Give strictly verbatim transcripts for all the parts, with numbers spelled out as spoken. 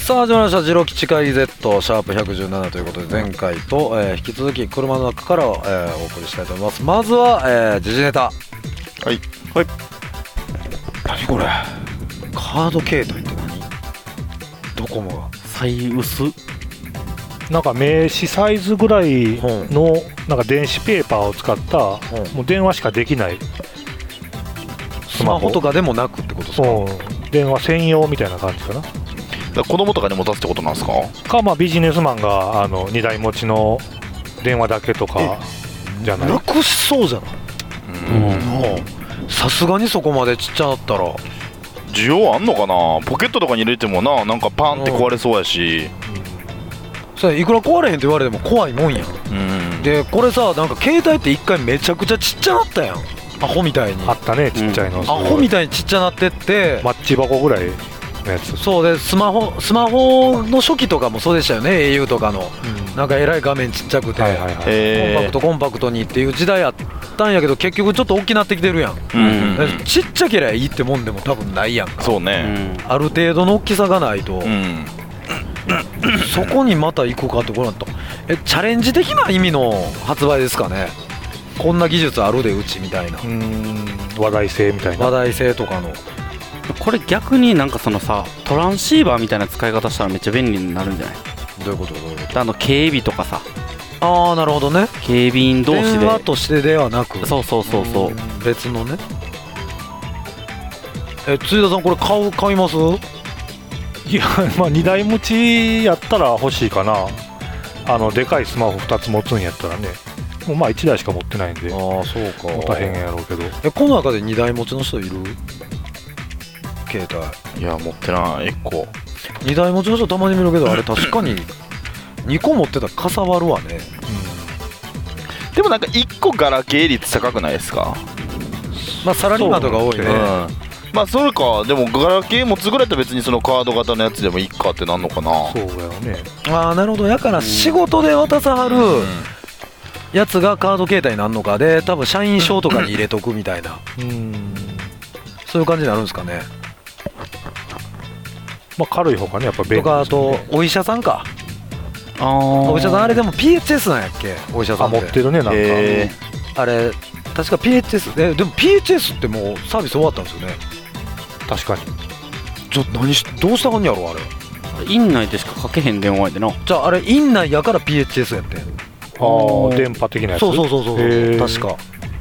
さあ始まりましたジロ吉会議 Z シャープひゃくじゅうななということで前回と、えー、引き続き車の中から、えー、お送りしたいと思います。まずは、えー、時事ネタ。 はいはい。何これカード携帯って何？ドコモが最薄なんか名刺サイズぐらいのなんか電子ペーパーを使ったもう電話しかできないスマホとかでもなくってことですか？ 電話専用みたいな感じかな。 だ子供とかに持たすってことなんですか？ かまあビジネスマンがあのにだい持ちの電話だけとかじゃない？ なくしそうじゃない？さすがにそこまでちっちゃなったら需要あんのかな。ポケットとかに入れてもな、なんかパンって壊れそうやし、 それいくら壊れへんって言われても怖いもんやん、うん、でこれさなんか携帯って一回めちゃくちゃちっちゃなったやん。アホみたいにあったね、ちっちゃいの、 うん、アホみたいにちっちゃなってってマッチ箱ぐらいのやつ。 そうでスマホスマホの初期とかもそうでしたよね。 エーユー とかの、うん、なんかえらい画面ちっちゃくて、はいはいはい、コンパクトコンパクトにっていう時代あったんやけど結局ちょっと大きなってきてるやん、うんうん、ちっちゃけりゃいいってもんでも多分ないやんか。 そうね、 うん、ある程度の大きさがないと、うん、そこにまた行くかってこれだとえチャレンジ的な意味の発売ですかね。こんな技術あるでうちみたいな、うーん話題性みたいな話題性とかの。 これ逆になんかそのさトランシーバーみたいな使い方したらめっちゃ便利になるんじゃない？ どういうことどういうこと？ あの警備とかさ。 ああなるほどね。 警備員同士で電話としてではなくそうそうそうそう別のね。え辻田さんこれ買う買います？ いやまあにだい持ちやったら欲しいかな。あのでかいスマホふたつ持つんやったらね。もうまあいちだいしか持ってないんで。 ああそうか。 持たへんやろうけど。 えこの中でにだい持ちの人いる？携帯。 いや持ってないいっこ。 にだい持ちの人たまに見るけどあれ確かににこ持ってたらかさばるわね、 うん、でもなんかいっこガラケー率高くないですか？ まあサラリーマンとか多いね、うん、 まあそれか。でもガラケー持つぐらいだったら別にそのカード型のやつでもいいかってなんのかな。 そうだよね。 ああなるほど。やから仕事で渡さはるやつがカード携帯になるのかで多分社員証とかに入れとくみたいなうんそういう感じになるんですかね。 まあ軽い方がねやっぱ便利ですね。 とかあとお医者さんか。あお医者さんあれでも ピーエイチエス なんやっけお医者さんって。 あ持ってるねなんか、えー、あれ確か ピーエイチエス ででも ピーエイチエス ってもうサービス終わったんですよね。 確かに。 ちょ何しどうしたはんやろあれ。 院内でしかかけへん電話やでな。 じゃああれ院内やから ピーエイチエス やってん。 ああ電波的なやつ。 そうそうそうそう確か。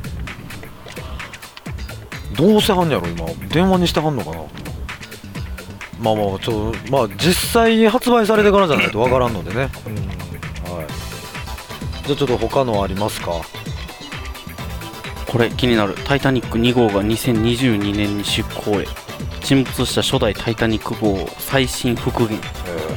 どうしてはんやろ今電話にしてはんのかな。まあまあちょまあ実際発売されてからじゃないとわからんのでね、うんはい、じゃあちょっと他のありますか。 これ気になる。タイタニックに号がにせんにじゅうにねんに出港へ。沈没した初代タイタニック号最新復元。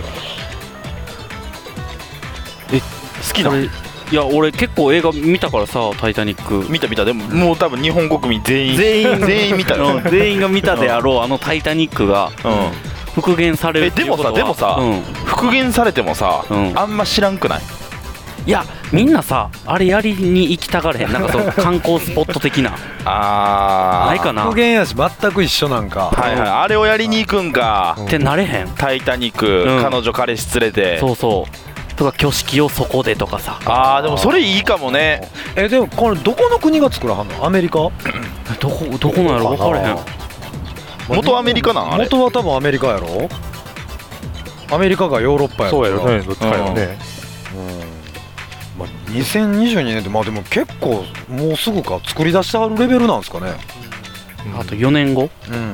ええ好きな。 いや俺結構映画見たからさタイタニック見た見た。でももう多分日本国民全員全員全員見たよ全員が見たであろうあのタイタニックが、うん、復元されるっていうことは。 えでもさでもさ、うん、復元されてもさ、うん、あんま知らんくない？ いやみんなさあれやりに行きたがれへん。なんかそう観光スポット的なあないかな。 復元やし全く一緒なんか。 はいはい、あれをやりに行くんか、 うん、ってなれへん。 タイタニック、うん、彼女彼氏連れてそうそうとか挙式をそこでとかさ。 あーでもそれいいかもね。 えでもこれどこの国が作らはんの？アメリカ？どこどこなんやろ分からへん。 元アメリカなんあれ？ 元は多分アメリカやろ。アメリカがヨーロッパやろ。 そうやろねどっちかやろね、うんうんまあ、にせんにじゅうにねんってまあでも結構もうすぐか作り出してはるレベルなんですかね、 うん、あとよねんご、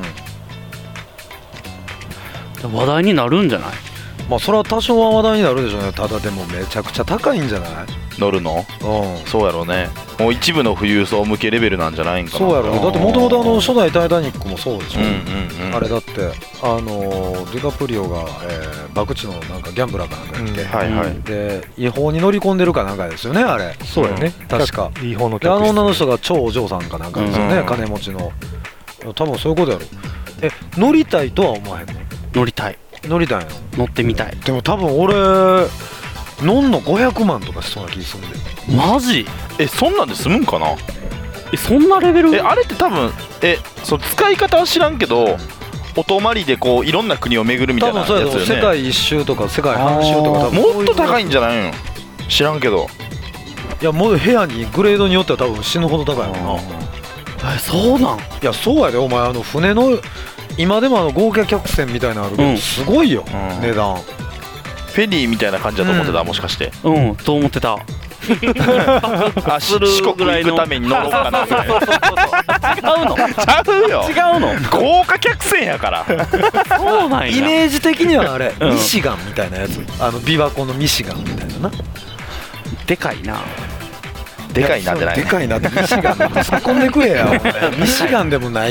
うん、話題になるんじゃない？ まあそれは多少は話題になるでしょうね。ただでもめちゃくちゃ高いんじゃない？ 乗るの？うんそうやろうね。もう一部の富裕層向けレベルなんじゃないんかな。 そうやろう。だってもともとあの初代タイタニックもそうでしょ、うんうんうん、あれだってあのディカプリオが、えー、博打のなんかギャンブラーかなんかやって、うんはいはい、で違法に乗り込んでるかなんかですよねあれ。 そうやね、 うん、確か違法のであの女の人が超お嬢さんかなんかですよね、うん、金持ちの。多分そういうことやろ。え乗りたいとは思わへんの？ 乗りたい乗りたいの？ 乗ってみたい。 でも多分俺乗んのごひゃくまんとかしそうな気するんで。 マジ？ えそんなんで済むんかな。 えそんなレベル？ えあれって多分えその使い方は知らんけどお泊まりでこういろんな国を巡るみたいなやつよね。 多分そうやと世界一周とか世界半周とか多分もっと高いんじゃないの？知らんけど。 いやもう部屋にグレードによっては多分死ぬほど高いもんな。 えそうなん？ いやそうやでお前あの船の今でもあの豪華客船みたいなのあるけど、うん、すごいよ、うん、値段。 フェリーみたいな感じだと思ってた、うん、もしかして。 うんと思ってた。 あ四国行くために乗ろうかなみたいな。 違うの？ ちゃうよ。 違うの？ 豪華客船やから。 そうなんや。 イメージ的にはあれ、うん、ミシガンみたいなやつ。あの琵琶湖のミシガンみたいなな。でかいな。 でかいなってない、ね、 でかいなってミシガンで突っ込んでくれやミシガンでもない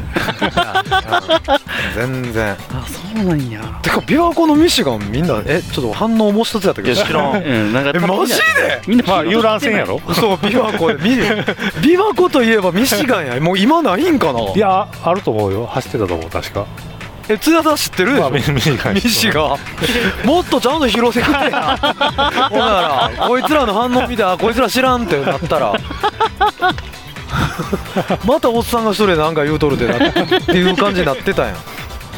から全然。 あそうなんや。 てか琵琶湖のミシガンみんなえちょっと反応もう一つやったけど知らん、うん、 なんかえマジでみんなまあ遊覧船やろ。 そう琵琶湖で琵琶湖といえばミシガンや。もう今ないんかな。 いやあると思うよ。走ってたと思う確か。 え津田さん知ってるでしょ、まあ、ミシガンミシガンもっとちゃんと広瀬くれやほんならこいつらの反応見てこいつら知らんってなったらまたおっさんが一人で何か言うとるでなっていう感じになってたやん。も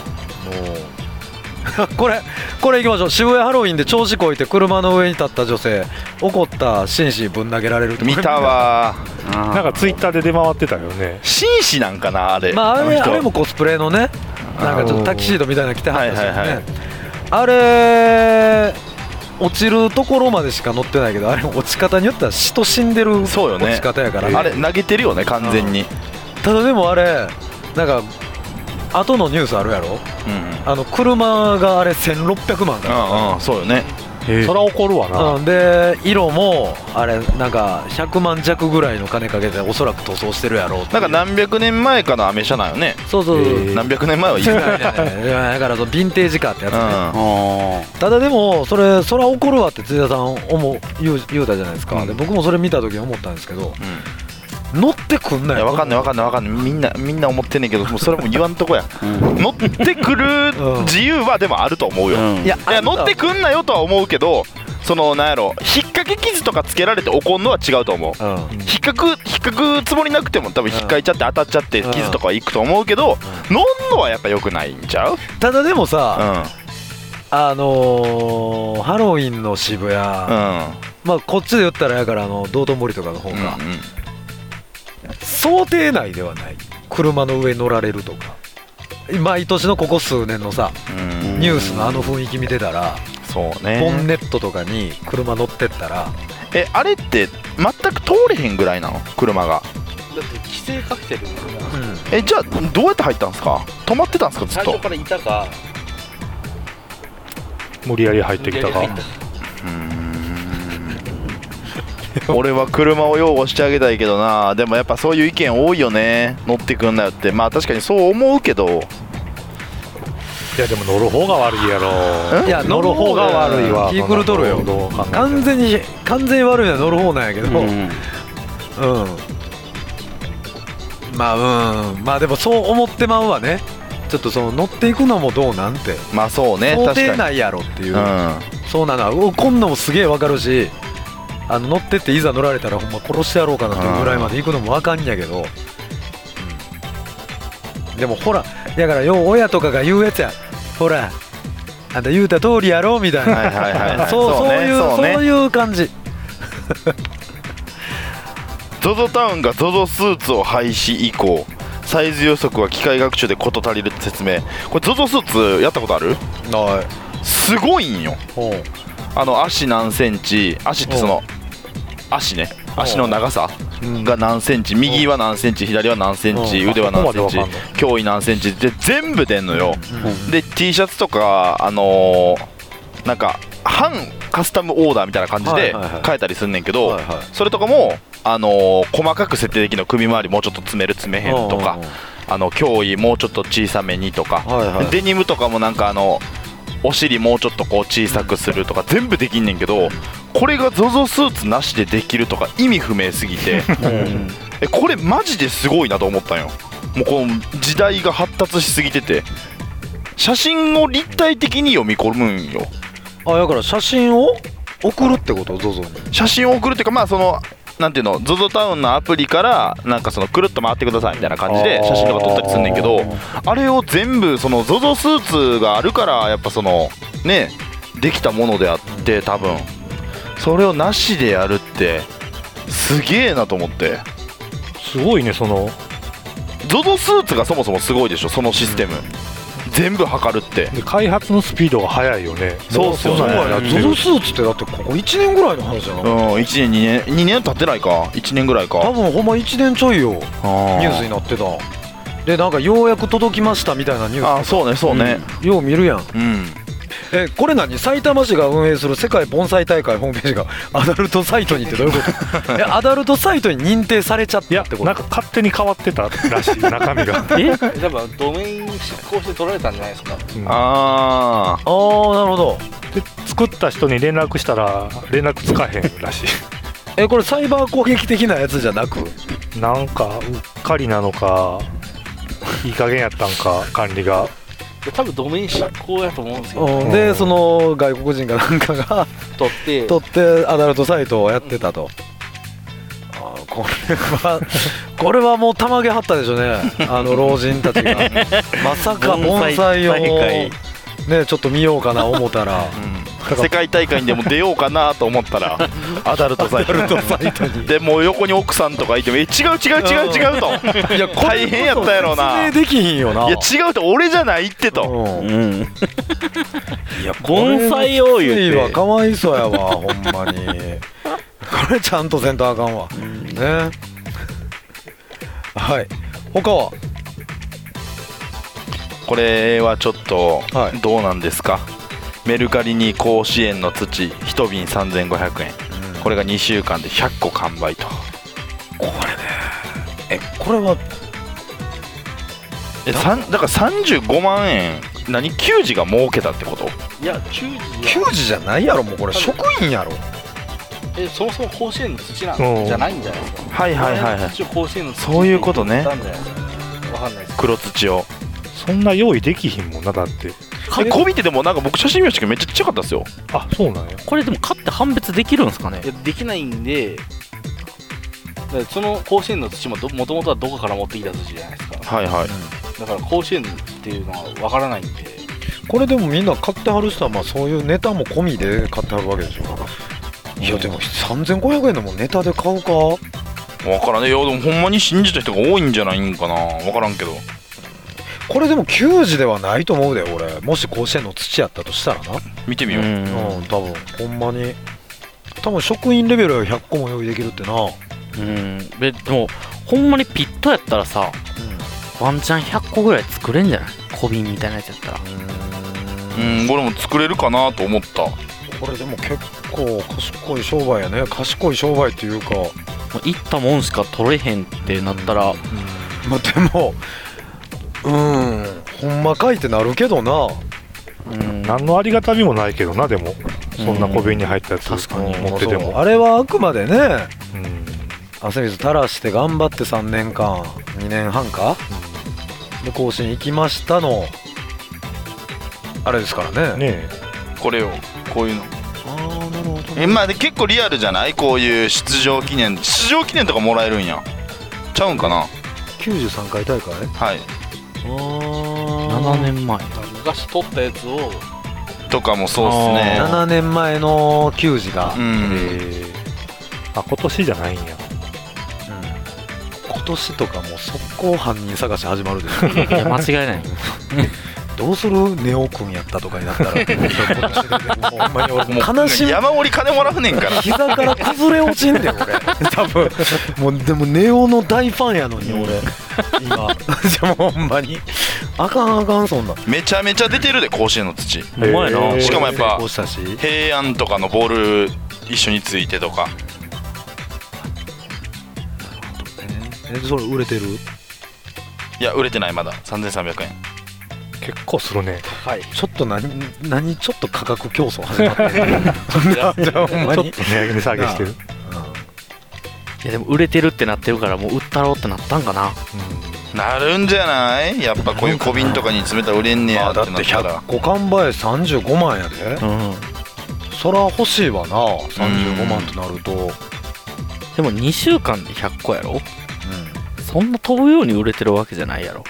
うこれこれいきましょう。渋谷ハロウィンで調子こいて車の上に立った女性怒った紳士ぶん投げられると。 見たわなんかツイッターで出回ってたよね。 紳士なんかなあれ。 まああれ、あれもコスプレのねなんかちょっとタキシードみたいなの着てはったしね、はいはいはい、あれ落ちるところまでしか乗ってないけどあれ落ち方によっては人死んでる落ち方やから、 ね、あれ投げてるよね完全に、うん、 ただでもあれなんか後のニュースあるやろ、うん、あの車があれせんろっぴゃくまんだから、 うんうん、そうよね。 そら怒るわな、 うん、で色もあれなんかひゃくまん弱ぐらいの金かけておそらく塗装してるやろう。 なんか何百年前かのアメ車なんよね。 そうそうそう、 何百年前はいいだからそのヴィンテージカーってやつね、うん、ただでもそれそら怒るわって辻田さん思う言う、言うたじゃないですか、うん、で僕もそれ見た時に思ったんですけど、うん、乗ってくんない。 いや分かんない分かんない分かんないみんなみんな思ってんねんけどもうそれも言わんとこや、うん、乗ってくる自由はでもあると思うよ、うん、いやいや乗ってくんなよとは思うけどそのなんやろ引っ掛け傷とかつけられて怒るのは違うと思う、うん、引っかく引っかくつもりなくても多分引っかいちゃって当たっちゃって傷とかはいくと思うけど、うん、乗んのはやっぱ良くないんちゃう。 ただでもさ、うん、あのー、ハロウィンの渋谷、うん、まあこっちで言ったらやからあの道頓堀とかの方が、うんうん、想定内ではない。車の上乗られるとか毎年のここ数年のさニュースのあの雰囲気見てたらそうね、 ボンネットとかに車乗ってったらえあれって全く通れへんぐらいなの車が。 だって規制かけてるんだから、 うん、えじゃあどうやって入ったんですか。止まってたんですかずっと。 最初からいたか無理やり入ってきたか。うーん俺は車を擁護してあげたいけどな。でもやっぱそういう意見多いよね。乗ってくんなよって。まあ確かにそう思うけどいやでも乗る方が悪いやろ。 いや乗る方が悪いわ。気狂うとるよ。完全に完全に悪いのは乗る方なんやけど、うん、うん、まあうんまあでもそう思ってまうわね。ちょっとその乗っていくのもどうなんて。 まあそうね。 想定内やろっていう、うん、そうなの。こんのもすげえわかるし、あの乗ってっていざ乗られたらほんま殺してやろうかなっていうぐらいまで行くのもわかんやけど、うん、でもほらだからよう親とかが言うやつや。ほらあんた言うた通りやろみたいな。はいはいはい、はい、そうそういうそう、ね、そういう感じ。 ゾゾ タウンが ゾゾ スーツを廃止以降サイズ予測は機械学習で事足りるって説明。これ ゾゾ スーツやったことある？ ない。 すごいんよ。あの足何センチ、足ってその足ね、足の長さが何センチ、右は何センチ、左は何センチ、腕は何センチ、胸囲何センチで全部出んのよ。で T シャツとかあのー、なんか半カスタムオーダーみたいな感じで変えたりすんねんけど、それとかもあのー、細かく設定できるの。首周りもうちょっと詰める詰めへんとか、あの胸囲もうちょっと小さめにとか、デニムとかもなんかあのお尻もうちょっとこう小さくするとか全部できんねんけど、これが ゾゾ スーツなしでできるとか意味不明すぎてえこれマジですごいなと思ったんよ。もうこの時代が発達しすぎてて写真を立体的に読み込むんよ。 あだから写真を送るってこと？ ゾゾ に写真を送るっていうかまあそのなんていうの ゾゾ タウンのアプリからなんかそのくるっと回ってくださいみたいな感じで写真とか撮ったりすんねんけど、あれを全部その ゾゾ スーツがあるからやっぱそのねできたものであって多分それをなしでやるってすげえなと思って。 すごいねそのゾゾ スーツがそもそもすごいでしょそのシステム、うん、全部測るってで開発のスピードが速いよね。 そうっすよね。 ゾゾ スーツってだってここいちねんぐらいの話じゃなうん、いちねんにねんにねん経ってないかいちねんぐらいか多分ほんまいちねんちょいよニュースになってたでなんかようやく届きましたみたいなニュース。 あそうねそうね、 うん、よう見るやん。 うんえこれ何埼玉市が運営する世界盆栽大会ホームページがアダルトサイトにってどういうことえアダルトサイトに認定されちゃったってこと。 いやなんか勝手に変わってたらしい中身がえ多分ドメイン執行して取られたんじゃないですか、 うん、 ああーなるほど。 で作った人に連絡したら連絡つかへんらしいえこれサイバー攻撃的なやつじゃなくなんかうっかりなのかいい加減やったんか管理が多分ドメイン執行やと思うんですよ、 うん、でその外国人かなんかが取って取ってアダルトサイトをやってたと、うん、あこれはこれはもうたまげはったでしょうねあの老人たちがまさか盆栽をねちょっと見ようかな思ったら、 うん、世界大会にでも出ようかなと思ったらアダルトサイトにでもう横に奥さんとかいてもえ違う違う違う違うといや大変やったやろうな。 説明できひんよな。 いや違うと俺じゃないってと、 うんうん、いや盆栽を言うてはかわいそうやわほんまにこれちゃんとせんとあかんわ、うん、ねはい他はこれはちょっとどうなんですか、はい、メルカリに甲子園の土いちびんさんぜんごひゃくえん、うん、これがにしゅうかんでひゃっこ完売と。 これねえこれはえさんだからさんじゅうごまんえん何球児が儲けたってこと。 いや球児球児じゃないやろもうこれ職員やろ。 えそもそも甲子園の土なんじゃないんじゃないですか。 はいはいはいはい。 甲子園の土そういうことね。 わかんないです。 黒土をそんな用意できひんもんなだって。 えこびてでもなんか僕写真見ましたけどめっちゃちっちゃかったですよ。 あそうなんや。 これでも買って判別できるんですかね。 いやできないんでだからその甲子園の土ももともとはどこから持ってきた土じゃないですか。 はいはい、 うん、だから甲子園っていうのはわからないんで。 これでもみんな買ってはる人はまあそういうネタも込みで買ってはるわけでしょ。いやでもさんぜんごひゃくえんでもネタで買うかわからんね。いやでもほんまに信じた人が多いんじゃないんかなわからんけど。 これでも球児ではないと思うで俺。もし甲子園の土やったとしたらな。 見てみよう。うん、 うん、多分ほんまに多分職員レベルはひゃっこも用意できるってな。 うんでもほんまにピットやったらさ、うん、ワンチャンひゃっこぐらい作れんじゃない小瓶みたいなやつやったら。 うん、俺も作れるかなと思った。 これでも結構賢い商売やね。賢い商売っていうかいったもんしか取れへんってなったら、うん、 まあでもうんほんまかいってなるけどな。 うん何のありがたみもないけどな。でもそんな小瓶に入ったやつ確かに持っててもあれはあくまでね、 うん、 汗水垂らして頑張ってさんねんかんにねんはんか、うん、で甲子園行きましたのあれですからね。 ねえこれをこういうのああなるほど、ね、 えまあで結構リアルじゃないこういう出場記念出場記念とかもらえるんやちゃうんかな。 きゅうじゅうさんかい大会はいあななねんまえ昔撮ったやつをとかもそうっすね。 ななねんまえの球児が、 うん、 えー、あ今年じゃないんや、うん、 今年とかもう速攻犯人探し始まるでしょ。 いや間違いないどうするネオ君やったとかになったらほんまに俺もう悲しみ山盛り金もらうねんから膝から崩れ落ちんで俺多分もうでもネオの大ファンやのに俺、うん、今じゃもほんまにあかんあかんそんなめちゃめちゃ出てるで甲子園の土。 うまいな。 しかもやっぱ平安とかのボール一緒についてとか。 えそれ売れてる？ いや売れてないまださんぜんさんびゃくえん。 結構するね。 はい。ちょっと何何ちょっと価格競争始まってる。じゃあほんまにちょっと値上げ値下げしてる。 いやでも売れてるってなってるからもう売ったろうってなったんかな。 うん、なるんじゃない？やっぱこういう小瓶とかに詰めたら売れんねやってなったら。 だってひゃっこ完売さんじゅうごまんやで。うん。そら欲しいわな。さんじゅうごまんとなると。 ででもにしゅうかんでひゃっこやろ、うん、そんな飛ぶように売れてるわけじゃないやろ。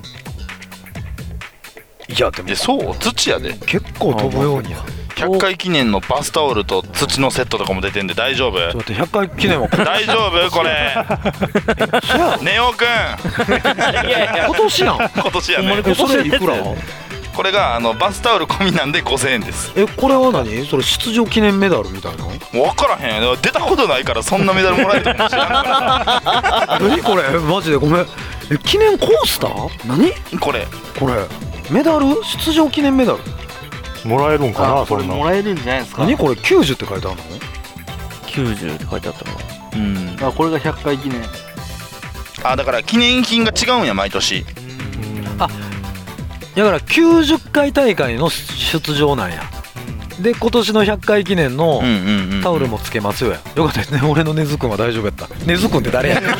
いやでもそう土やで結構飛ぶようにやひゃっかい記念のバスタオルと土のセットとかも出てんで大丈夫？ちょっと待ってひゃっかい記念は大丈夫これネオくんいやいや今年やん今年やね。 今年いくら？ これがあのバスタオル込みなんでごせんえんです。 えこれは何？それ出場記念メダルみたいな？ 分からへん、出たことないからそんなメダルもらえるかもしれない何これマジでごめん。え記念コースター？何これこれメダル？出場記念メダルもらえるんかな。 これもらえるんじゃないですか。 何これきゅうじゅうって書いてあるの？ きゅうじゅうって書いてあったの。 うんあこれがひゃっかい記念。 あだから記念品が違うんや毎年。 あだからきゅうじゅっかい大会の出場なんや。で今年のひゃっかい記念のタオルもつけますよや。よかったですね。俺のねずくんは大丈夫やった。ねずくんって誰やね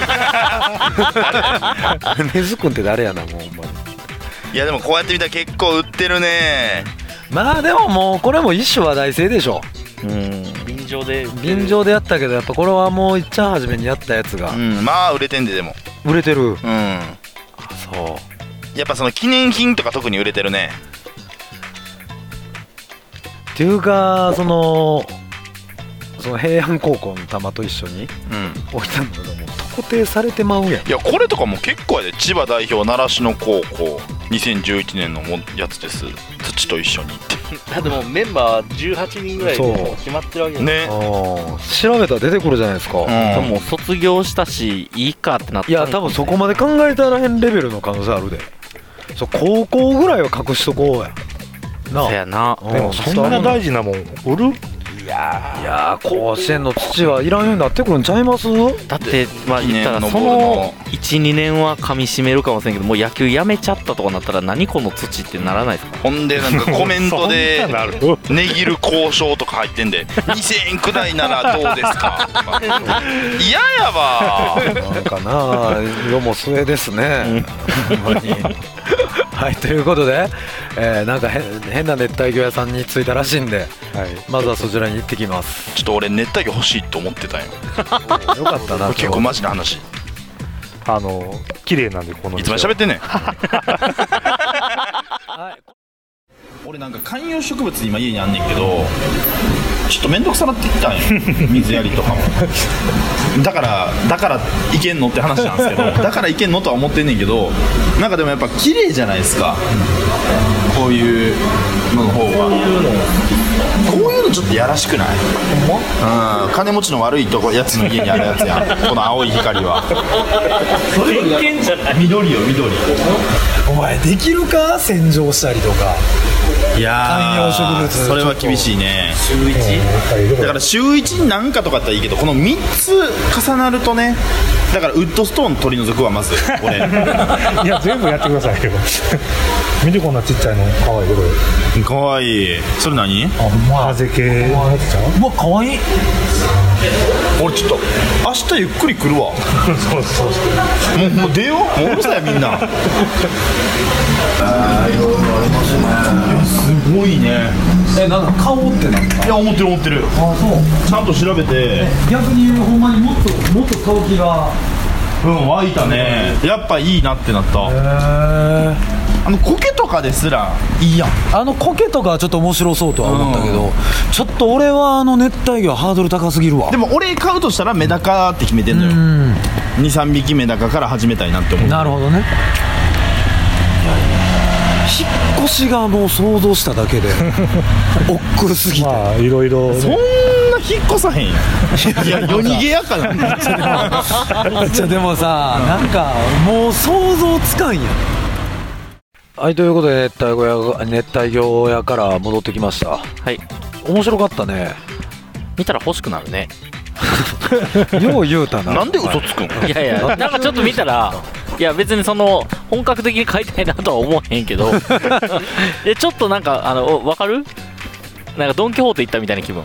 んねずくんって誰やなもうほんまに。 いやでもこうやって見たら結構売ってるね。 まあでももうこれも一種話題性でしょ。 うん便乗で便乗でやったけどやっぱこれはもういっちゃん初めにやったやつが、 うん、まあ売れてんででも売れてる。うんそうやっぱその記念品とか特に売れてるね。 っていうかそのその平安高校の玉と一緒に置いたのがもう特定されてまうやん。 いやこれとかも結構やで。千葉代表習志野高校にせんじゅういちねんのやつです。土と一緒にだってもうメンバーじゅうはちにんぐらいでもう決まってるわけですね。 調べたら出てくるじゃないですか、うん、 でも卒業したしいいかってなった。 いや多分そこまで考えたらへんレベルの可能性あるで。そう高校ぐらいは隠しとこうやな。そやな。 でもそんな大事なもん売る？ いやいや甲子園の土はいらんようになってくるんちゃいます？ だってまあ言ったらその いちにねんは噛み締めるかもしれんけどもう野球やめちゃったとかなったら何この土ってならないですか？ ほんでなんかコメントで値切る交渉とか入ってんでにせんえんくらいならどうですか嫌やわなんかな世も末ですねほんまにはいということで、えー、なんか変な熱帯魚屋さんに着いたらしいんで、はい、まずはそちらに行ってきます。 ちょっと俺熱帯魚欲しいと思ってたんよよかったな結構マジな話。 あの綺麗なんでこのいつまで喋ってんねん俺なんか観葉植物今家にあんねんけどちょっと面倒くさなってきたんよ水やりとかもだからだからいけんのって話なんですけどだからいけんのとは思ってんねんけどなんかでもやっぱ綺麗じゃないですかこういうのの方がこういうのちょっとやらしくない？うん、金持ちの悪いとこやつの家にあるやつやんこの青い光はそれ偏見じゃない緑よ緑お前できるか洗浄したりとか。 いや観葉植物それは厳しいね。 週いちだから週いちになんかとかだったらいいけどこのみっつ重なるとねだからウッドストーン取り除くわまず俺いや全部やってくださいよ見てこんなちっちゃいのかわいいこれかわいい。それ何？ あ風系のやつちゃう？ うわかわいい。 俺ちょっと明日ゆっくり来るわそうそうそうもうもう出ようもううるさいみんなあーいろいろありますね。すごいね。 えなんか顔ってなんかいや思ってる思ってる。 あそうちゃんと調べて逆にほんまにもっともっと買う気がうん湧いたね。やっぱいいなってなった。 へえあの苔とかですらいいやん。 あの苔とかはちょっと面白そうとは思ったけど、うん、ちょっと俺はあの熱帯魚はハードル高すぎるわ。 でも俺買うとしたらメダカって決めてんのよ。にさんびきメダカから始めたいなって思う。 なるほどね。引っ越しがもう想像しただけで億劫すぎてまあいろいろそんな引っ越さへんやんいや夜逃げやからじゃでもさなんかもう想像つかんやん。はいということで熱帯魚屋熱帯魚屋から戻ってきました。 はい面白かったね。 見たら欲しくなるねよう言うたな。 なんで嘘つくん？ いやいやなんかちょっと見たらいや別にその本格的に買いたいなとは思わへんけどえちょっとなんかあの分かる？なんかドン・キホーテ行ったみたいな気分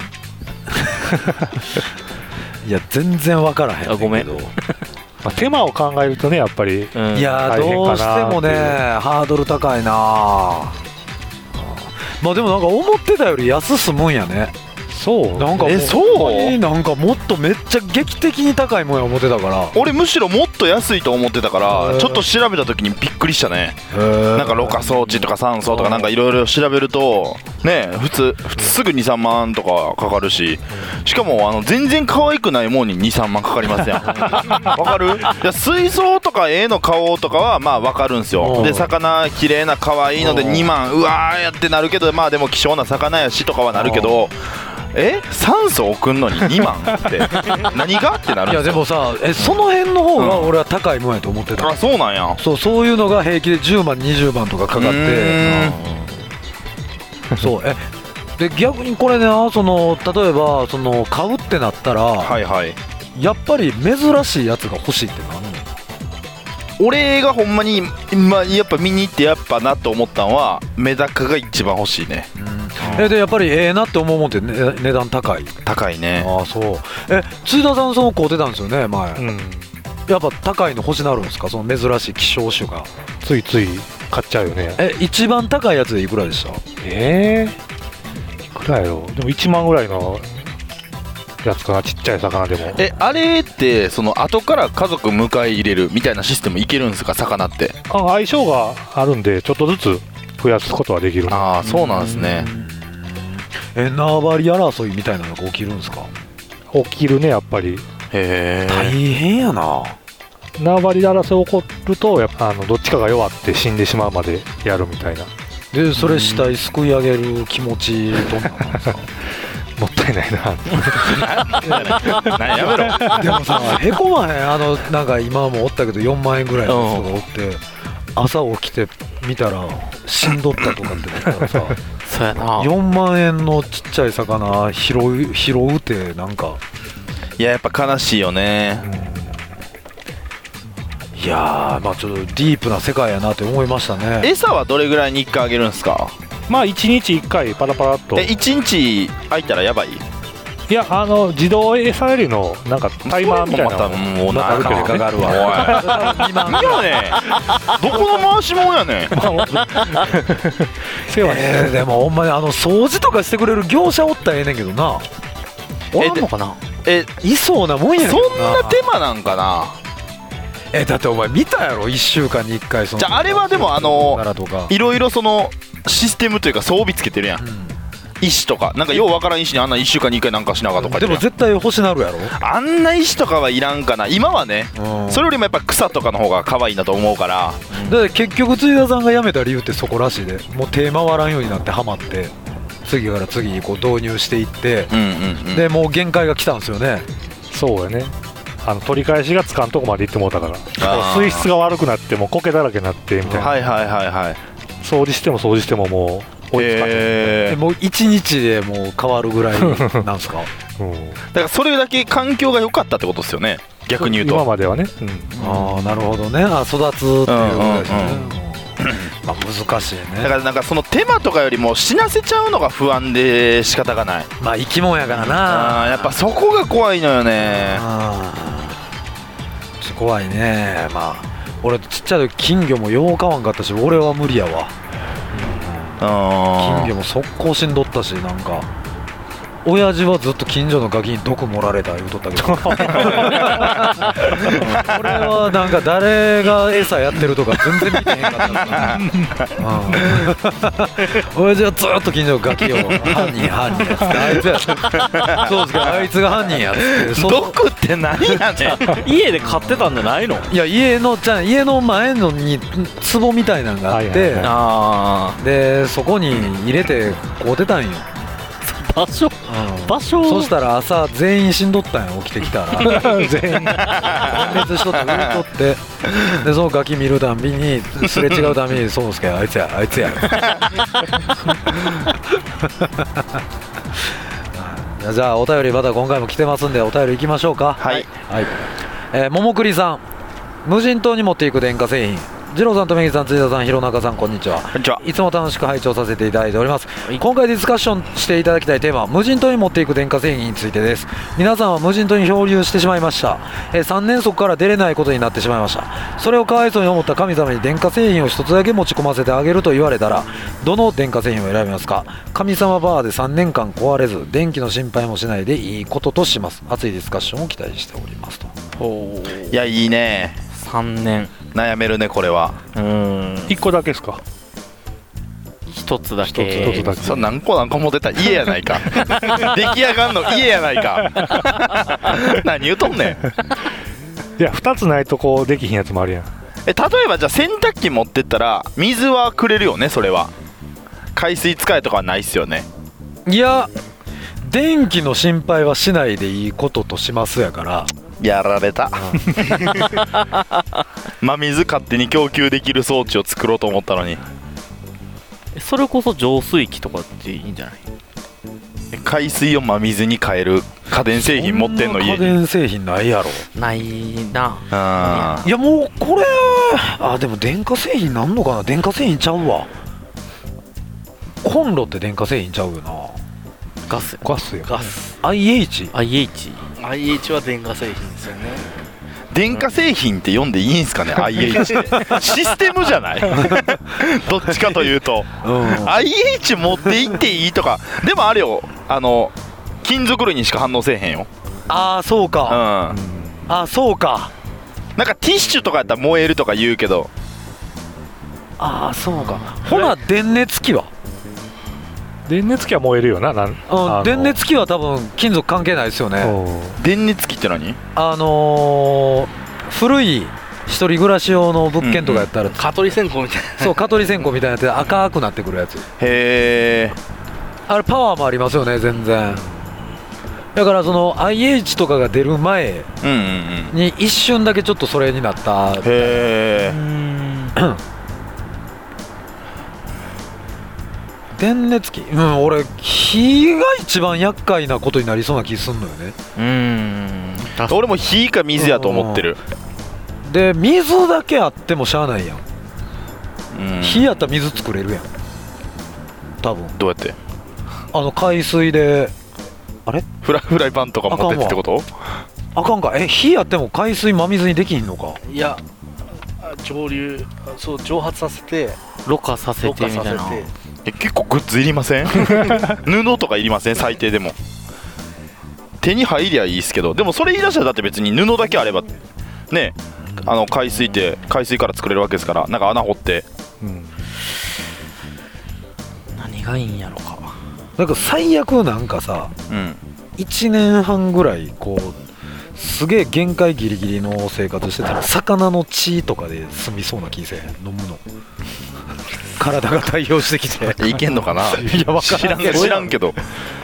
いや全然分からへんけど。 あごめんまあ、手間を考えるとねやっぱり、 うん、いやどうしてもねハードル高いな。まあでもなんか思ってたより安すむんやね。 そうなんかえそうなんかもっとめっちゃ劇的に高いもんや思ってたから。 俺むしろもっと安いと思ってたからちょっと調べた時にびっくりしたね。なんかろ過装置とか酸素とかなんかいろいろ調べるとね普通普通すぐにさんまんとかかかるし、しかもあの全然可愛くないもんににさんまんかかりますやん。わかる？いや水槽とか絵の顔とかはまあわかるんすよ。で魚綺麗な可愛いのでにまんうわーやってなるけど、まあでも希少な魚やしとかはなるけど、え酸素送んのににまんって何がってなるんですよ。 いやでもさえその辺の方が俺は高いもんやと思ってた、 うん、あそうなんや。 そうそういうのが平気でじゅうまんにじゅうまんとかかかってそうえで逆にこれねその例えばその買うってなったら、 はいはい、 やっぱり珍しいやつが欲しいってなるの。 俺がほんまに、まあ、やっぱ見に行ってやっぱなと思ったのはメダカが一番欲しいね。 うん、えでやっぱりええなって思うもんって、ね、値段高い高いね。 ああそうえ辻田さんその買うてたんですよね前、うん、やっぱ高いの欲しなるんですかその珍しい希少種が。 ついつい買っちゃうよね。 え一番高いやつでいくらでした？ えー、いくらやろ。でもいちまんぐらいのやつかな、ちっちゃい魚でも。 えあれってその後から家族迎え入れるみたいなシステムいけるんですか魚って？ あ相性があるんでちょっとずつ増やすことはできる。 ああそうなんですね。 え縄張り争いみたいなのが起きるんですか？ 起きるねやっぱり。 へえ大変やな。 縄張り争い起こるとやっぱあのどっちかが弱って死んでしまうまでやるみたいな。 でそれ死体すくい上げる気持ちどんなんなんですか？ もったいないな。 何やめろ。 でもさへこまへんあのなんか今もおったけどよんまんえんぐらいの人がおって朝起きて見たら死んどったとかってなったらさそうやなよんまんえんのちっちゃい魚拾う拾うってなんかいややっぱ悲しいよね、 うん、いやーまあちょっとディープな世界やなって思いましたね。 餌はどれぐらいにいっかいあげるんですか？ まあいちにちいっかいパラパラっと。 えいちにち空いたらやばい？ いやあの自動餌やりのなんかタイマーみたいなのもうなんかかかるわ。 おい何やねんどこの回しもんやねん。 世話ね、 えー、でもほんまにあの掃除とかしてくれる業者おったらええねんけどな。おらんのかな。 えいそうなもんやねんけどな。 そんな手間なんかな。 えだってお前見たやろいっしゅうかんにいっかいその。 じゃああれはでもあのといろいろそのシステムというか装備つけてるやん、うん、石とかなんかようわからん石にあんないっしゅうかんにいっかいなんかしながとかでも絶対欲しなるやろあんな石とかはいらんかな今はね、うん、それよりもやっぱ草とかの方が可愛いなと思うから、 うん、だって結局辻田さんが辞めた理由ってそこらしいでもう手回らんようになってハマって次から次にこう導入していって、うんうんうん、でもう限界が来たんですよね。 そうやねあの取り返しがつかんとこまで行ってもうたから水質が悪くなってもう苔だらけになってみたいな、 はいはいはいはい掃除しても掃除してももう追いつかない、 えー、もういちにちでもう変わるぐらいなんすか、 うん、だからそれだけ環境が良かったってことですよね逆に言うと今まではね、うん、 ああなるほどねあ育つっていうことですね、うんうんうんまあ難しいね。 だからなんかその手間とかよりも死なせちゃうのが不安で仕方がない。 まあ生き物やからなあやっぱそこが怖いのよね。 あちょっと怖いね。まあ俺ちっちゃい時金魚もよう飼わんかったし俺は無理やわ、うん、金魚も速攻しんどったしなんか親父はずっと近所のガキに毒盛られた言うとったけど俺はなんか誰が餌やってるとか全然見てへんかったから親父はずっと近所のガキを犯人犯人やつってあいつやそうですけどあいつが犯人やつって毒って何やねん家で飼ってたんじゃないの？ いや家のじゃ家の前のに壺みたいなのがあって、はいはいはい、でそこに入れてこう出たんよ場所、うん、場所そしたら朝全員死んどったんや起きてきたら全員分裂しとって売れとってでそのガキ見るたんびにすれ違うたびにそうすけあいつやあいつやじゃあお便りまた今回も来てますんでお便りいきましょうか。 はい、 はいえー、桃栗さん無人島に持っていく電化製品二郎さんとめぎさん、辻田さん、弘中さん、こんにちは。 こんにちは。 いつも楽しく拝聴させていただいております、 はい、 今回ディスカッションしていただきたいテーマは無人島に持っていく電化製品についてです。皆さんは無人島に漂流してしまいました。えー、さんねんそくから出れないことになってしまいました。それをかわいそうに思った神様に電化製品を一つだけ持ち込ませてあげると言われたら、どの電化製品を選びますか？神様バーでさんねんかん壊れず電気の心配もしないでいいこととします。熱いディスカッションを期待しておりますと。 いや、いいね。 さんねん悩めるね、これは。 うーんいっこだけですか？ 一つだけ一つだけ。 それ何個何個持ってたら家やないか。出来上がんの家やないか。何言うとんねん。 いやふたつないとこうできひんやつもあるやん。 え、例えばじゃあ洗濯機持ってったら水はくれるよね。それは海水使えとかはないっすよね。 いや、電気の心配はしないでいいこととしますやから。 やられた。真水勝手に供給できる装置を作ろうと思ったのに。 それこそ浄水器とかっていいんじゃない？ 海水を真水に変える家電製品持ってんの家に。 家電製品ないやろ。 ないなあいやもうこれ、あでも電化製品なんのかな。電化製品ちゃうわ。コンロって電化製品ちゃうよな。 ガスガスよ。 ガスアイエイチ？ アイエイチアイエイチ は電化製品ですよね。 電化製品って読んでいいんすかね。 アイエイチ ってシステムじゃない？どっちかというと、 うん、 アイエイチ 持っていっていいとか。でもあれよ、あの金属類にしか反応せえへんよ。 ああそううん、 か、 なああそうか、 んかティッシュとかやったら燃えるとか言うけど。 ああそうか。ほな電熱器は？ 電熱器は燃えるよな。なんうん、電熱器は多分金属関係ないですよね。 電熱器って何？ あのー、古い一人暮らし用の物件とかやったら、うんうん、 蚊取り線香みたいな。 そう蚊取り線香みたいなやつで赤くなってくるやつ。 へえ。 あれパワーもありますよね全然。だからその アイエイチ とかが出る前に一瞬だけちょっとそれになった。 へえ。 電熱器、うん、俺火が一番厄介なことになりそうな気すんのよね。 うーん、 俺も火か水やと思ってる。 で水だけあってもしゃあないやん。 うん、 火やったら水作れるやん多分。 どうやって？ あの海水であれフラフライパンとか持ってってってこと？ あかんか。え、火やっても海水真水にできひんのか。 いや蒸留、そう蒸発させてろ過させてみたいな。 え、結構グッズいりません？布とかいりません？最低でも手に入りゃいいっすけど。でもそれ言い出したらだって別に布だけあればね、あの海水って海水から作れるわけですから。なんか穴掘って、うん、 何がいいんやろか。 なんか最悪なんかさ、うん、いちねんはんぐらいこうすげえ限界ギリギリの生活してたら魚の血とかで済みそうな気せえへん？飲むの体が対応してきていけんのかな。いや、わからんけど知らんけど。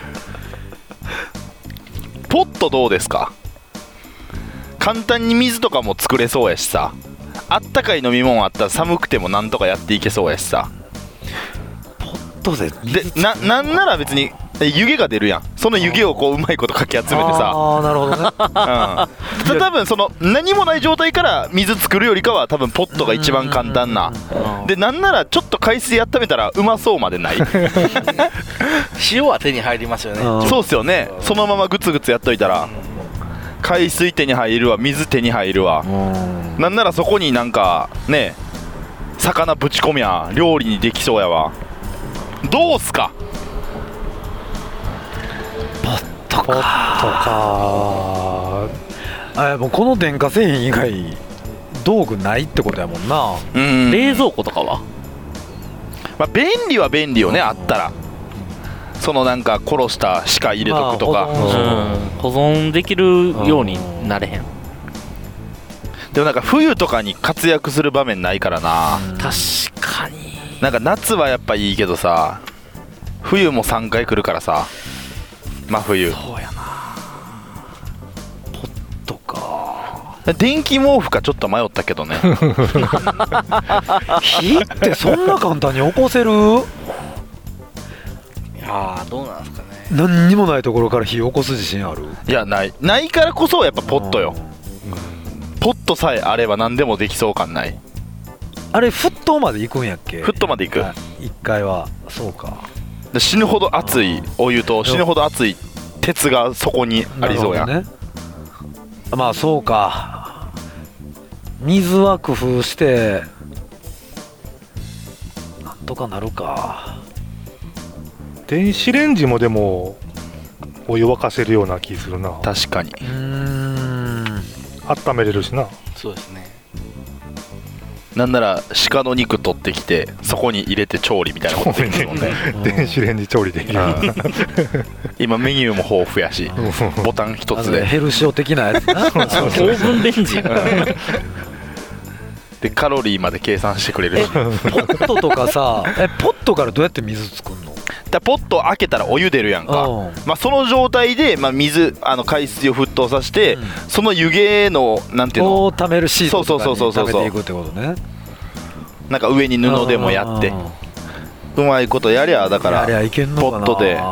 ポットどうですか？簡単に水とかも作れそうやしさ、あったかい飲み物あったら寒くてもなんとかやっていけそうやしさ。 ポットでで な, なんなら別に湯気が出るやん。その湯気をこううまいことかき集めてさ。 ああなるほどね、 うん、多分その何もない状態から水作るよりかは多分ポットが一番簡単な。でなんならちょっと海水温めたらうまそうまでない？ 塩は手に入りますよね。 そうっすよね。そのままグツグツやっといたら海水手に入るわ、水手に入るわ。なんならそこになんかね魚ぶち込みゃ料理にできそうやわ。どうすか？ ポットか。ポットか。あ、もうこの電化製品以外道具ないってことやもんな。 うん、冷蔵庫とかは、 まあ、便利は便利よね、あったら。そのなんか殺した鹿入れとくとか、 まあ、保存、うん、保存できるようになれへん。 でもなんか冬とかに活躍する場面ないからな。 確かに。 なんか夏はやっぱいいけどさ、冬もさんかい来るからさ、真冬。 そうやな。 ポットか。 電気毛布かちょっと迷ったけどね。 火ってそんな簡単に起こせる？ いやーどうなんですかね。 何にもないところから火起こす自信ある？ いや、ないないからこそやっぱポットよ。ポットさえあれば何でもできそう感ない。 あれ沸騰まで行くんやっけ？ 沸騰まで行く。 いっかいはそうか。 で死ぬほど熱いお湯と死ぬほど熱い鉄がそこにありそうや、 ね、まあそうか。水は工夫してなんとかなるか。 電子レンジもでもお湯沸かせるような気するな。 確かに。 うーん、 温めれるしな。 そうですね。 なんなら鹿の肉取ってきてそこに入れて調理みたいなことできるもんね。 電子レンジ調理できる。 今メニューも豊富やしボタン一つでヘルシオ的なやつな。 オーブンレンジでカロリーまで計算してくれるし。 ポットとかさ、えポットからどうやって水作るの？ だポット開けたらお湯出るやんか、 うんまあ、その状態で、まあ、水あの海水を沸騰させて、うん、その湯気のなんていうのを溜めるシートとかにそうそうそうそう溜めていくってことね。 なんか上に布でもやってうまいことやりゃだからやりゃいけんのかな。 ポットで、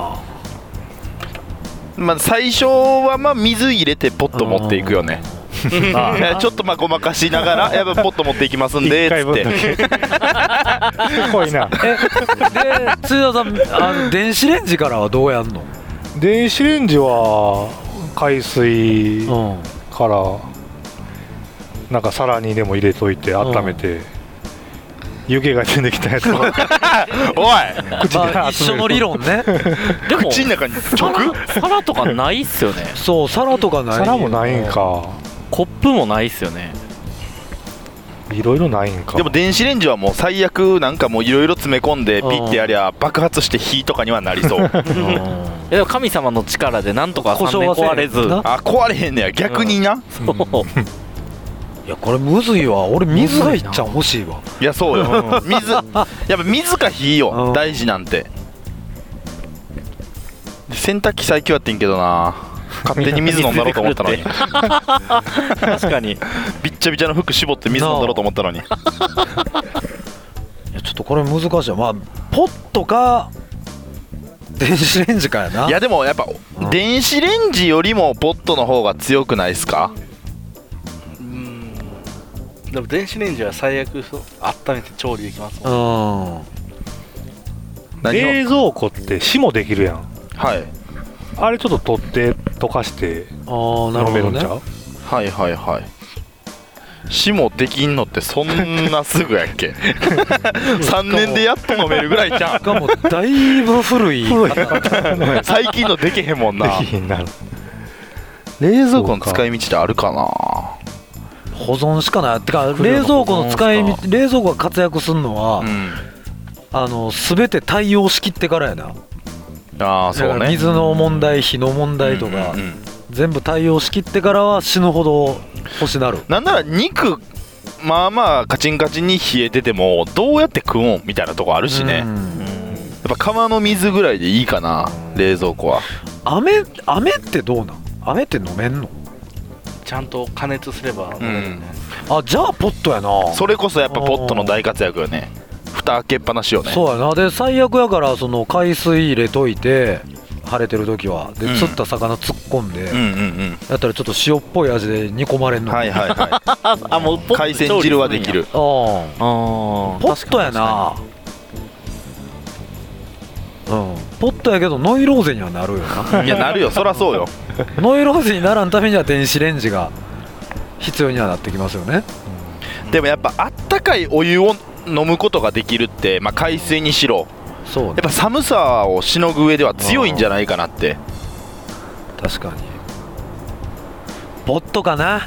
まあ、最初はまあ水入れてポット持っていくよね。ちょっとまあごまかしながらやっぱポット持っていきますんでっつってすごいな。 えで津田さんあの電子レンジからはどうやんの？ 電子レンジは海水からなんか皿にでも入れといて温めて湯気が出てきたやつをおい口で集める、 まあ、一緒の理論ね。 でも口の中に直皿とかないっすよね。 そう皿とかない。 皿もないんか。 コップもないっすよね。 いろいろないんか。 でも電子レンジはもう最悪なんかもういろいろ詰め込んでピッてやりゃ爆発して火とかにはなりそう。 でも神様の力でなんとかさんねん壊れず。 あ壊れへんねや逆にな、うん、 そういやこれむずいわ。俺水がいっちゃ欲しいわ。 いやそうよ水やっぱ水か火よ、うん、大事なんて。洗濯機最強やってんけどな勝手に水飲んだろうと思ったのに確かにびっちゃびちゃの服絞って水飲んだろうと思ったのに。いやちょっとこれ難しい。まあポットか電子レンジかやな。 いやでもやっぱ、うん、電子レンジよりもポットの方が強くないですか？ うーんでも電子レンジは最悪温めて調理できますもん。うん冷蔵庫って霜できるやん。 はい。 あれちょっと取って溶かして飲めるんちゃう？ はいはいはい。霜できんのってそんなすぐやっけ？さんねんでやっと飲めるぐらいちゃう。 しかもだいぶ古い最近のできへんもんな。冷蔵庫の使い道ってあるかな？ 保存しかない。てか冷蔵庫の使い道、冷蔵庫が活躍するのは、うん、あの全て対応しきってからやな。 あそうね、 水の問題火の問題とか、うんうんうん、全部対応しきってからは死ぬほど欲しなる。 なんなら肉まあまあカチンカチンに冷えててもどうやって食うんみたいなとこあるしね。うん、やっぱ川の水ぐらいでいいかな冷蔵庫は。 飴飴ってどうなん？飴って飲めんの？ ちゃんと加熱すれば飲めるね、 うん、あじゃあポットやな。 それこそやっぱポットの大活躍よね。蓋開けっぱなしよね。 そうやな。で最悪やからその海水入れといて晴れてる時はで、うん、釣った魚突っ込んで、うんうんうん、やったらちょっと塩っぽい味で煮込まれんの。 はいはいはいあもう海鮮汁はできる。ああポットやな。うんポットやけどノイローゼにはなるよな。 いやなるよそらそうよノイローゼにならんためには電子レンジが必要にはなってきますよね。 でもやっぱあったかいお湯を飲むことができるって、まあ、海水にしろそう、ね、やっぱ寒さをしのぐ上では強いんじゃないかなって。 確かにポットかな。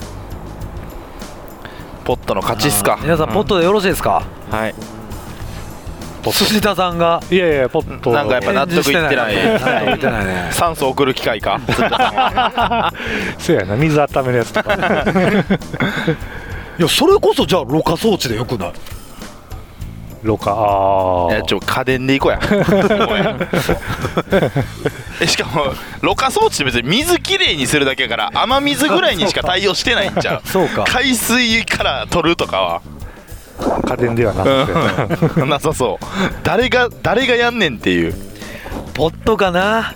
ポットの勝ちっすか。 皆さんポットでよろしいですか？ うん、はい。 辻田さんがいやいやポットなんかやっぱ納得いってない。 いってないね。 酸素送る機械か。 そうやな水温めるやつとか。 いやそれこそじゃあろ過装置でよくない？ ろ過ああいやちょ家電でいこうやえしかもろ過装置って別に水きれいにするだけやから雨水ぐらいにしか対応してないんちゃう？ そうか海水から取るとかは家電ではなくてなさそう誰が誰がやんねんっていう。 ポットかな。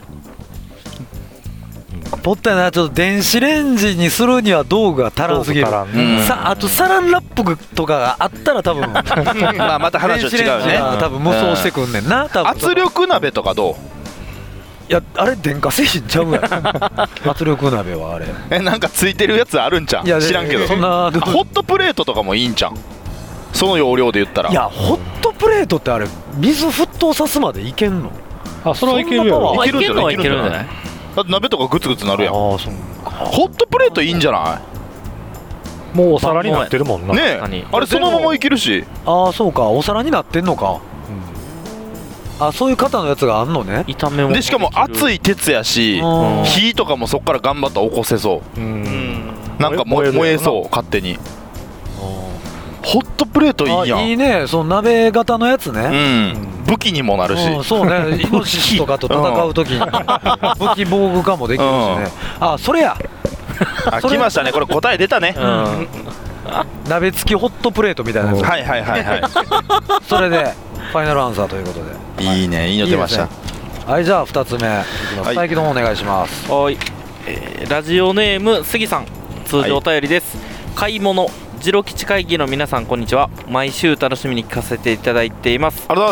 ポットやな。ちょっと電子レンジにするには道具が足らんすぎる。さあとサランラップとかがあったら多分まあまた話は違うね。 多分無双してくんねんな。多分圧力鍋とかどう？ いやあれ電化製品ちゃうやん圧力鍋はあれえなんかついてるやつあるんちゃん？知らんけど。 そんなホットプレートとかもいいんちゃん？その容量で言ったら。 いやホットプレートってあれ水沸騰さすまでいけんの？ あそれはいけるやろ。 いけるんじゃない？いけるんじゃない？ だって鍋とかグツグツなるやん。 ああそうか。 ホットプレートいいんじゃない？ もうお皿になってるもんな。 ねえあれそのままいけるし。 ああそうかお皿になってんのか。あそういう型のやつがあんのね。 炒め物でしかも熱い鉄やしうん火とかもそっから頑張ったら起こせそう。 うんなんか燃え燃えそう勝手に。ホットプレートいいやん。 あいいねその鍋型のやつうね。 ん武器にもなるし。 うんそうねイノシシとかと戦う時に武器防具化もできるしね。あそれやあそれ来ましたねこれ答え出たね。 うん鍋付きホットプレートみたいなやつ。 はいはいはいはそれでファイナルアンサーということでい。いいねいいの出ました。 いいですねはいじゃあふたつめいきます。 はい大輝の方お願いします。 はい、えーラジオネーム杉さん通常お便りです、買い物ジロ吉会議の皆さんこんにちは。毎週楽しみに聞かせていただいています。 ありがとうございます。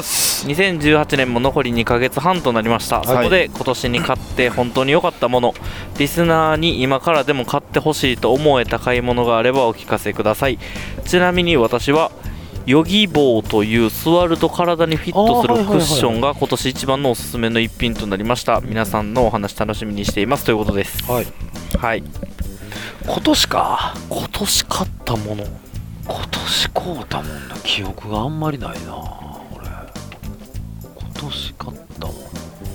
にせんじゅうはちねんも残りにかげつはんとなりました、 いそこで今年に買って本当に良かったものリスナーに今からでも買ってほしいと思えた買い物があればお聞かせください。ちなみに私はヨギボーという座ると体にフィットするクッションが今年一番のおすすめの一品となりました。皆さんのお話楽しみにしていますということです。 はいはい、 今年か。 今年買ったもの今年買うたもんな記憶があんまりないな俺。今年買ったもん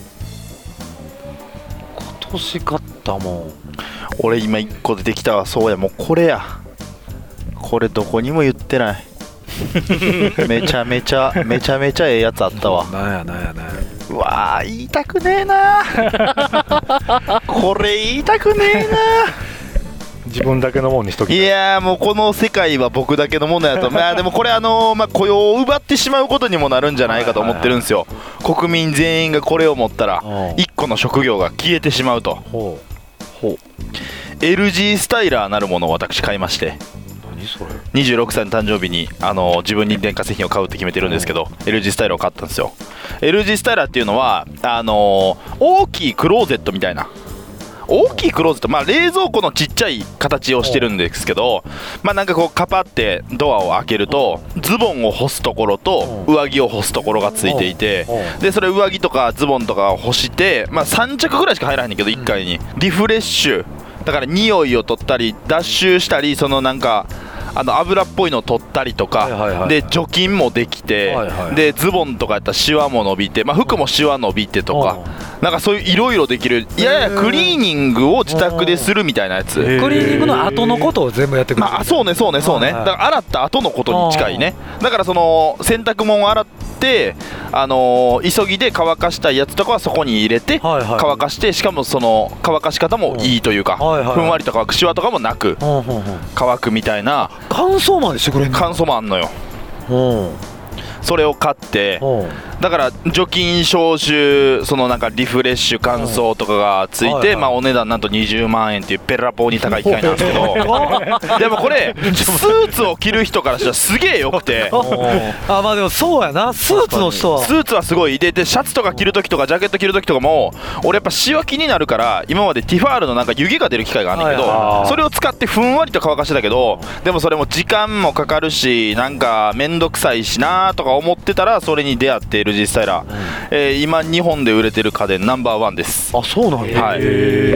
今年買ったもん俺今いっこ出てきたわ。そうやもうこれや。これどこにも言ってないめちゃめちゃめちゃめちゃええやつあったわ。 なんやなんやなんや。 うわー言いたくねえなこれ言いたくねえな自分だけのもんにしときいやーもうこの世界は僕だけのものやとまあでもこれあのーまあ雇用を奪ってしまうことにもなるんじゃないかと思ってるんですよ。国民全員がこれを持ったらいっこの職業が消えてしまうと。 ほほう エルジー スタイラーなるものを私買いまして、 何それ。 にじゅうろくさいの誕生日に、あのー自分に電化製品を買うって決めてるんですけど、 エルジー スタイラーを買ったんですよ。 エルジー スタイラーっていうのはあのー大きいクローゼットみたいな、大きいクローゼット、まあ、冷蔵庫のちっちゃい形をしてるんですけど、まあなんかこうカパってドアを開けるとズボンを干すところと上着を干すところがついていて、でそれ上着とかズボンとかを干して、まあ、さん着ぐらいしか入らへんねんけどいっかいにリフレッシュだから匂いを取ったり脱臭したり、そのなんかあの油っぽいのを取ったりとか、 はいはいはい、 で除菌もできて、 はいはい、 でズボンとかやったらシワも伸びて、まあ、服もシワ伸びてとか、なんかそういういろいろできる、いややクリーニングを自宅でするみたいなやつ。クリーニングの後のことを全部やってくれる。 まあそうねそうねそうね、だから洗った後のことに近いね。だからその洗濯物を洗ってあのー、急ぎで乾かしたいやつとかはそこに入れて乾かして、しかもその乾かし方もいいというか、ふんわりと乾くシワとかもなく乾くみたいな。 乾燥までしてくれるの？ 乾燥もあんのよ。それを買って、だから除菌消臭、そのなんかリフレッシュ乾燥とかがついて、まあお値段なんとにじゅうまんえんっていうペラポーに高い機械なんですけどでもこれスーツを着る人からしたらすげえよくてあ、まあでもそうやな、スーツの人はスーツはすごいで、でシャツとか着るときとかジャケット着るときとかも俺やっぱシワ気になるから、今までティファールのなんか湯気が出る機械があるんだけど、それを使ってふんわりと乾かしてたけど、でもそれも時間もかかるしなんかめんどくさいしなとか思ってたら、それに出会っている実際ら、うん、えー、今日本で売れてる家電ナンバーワンです。 あ、そうなんや、 はい、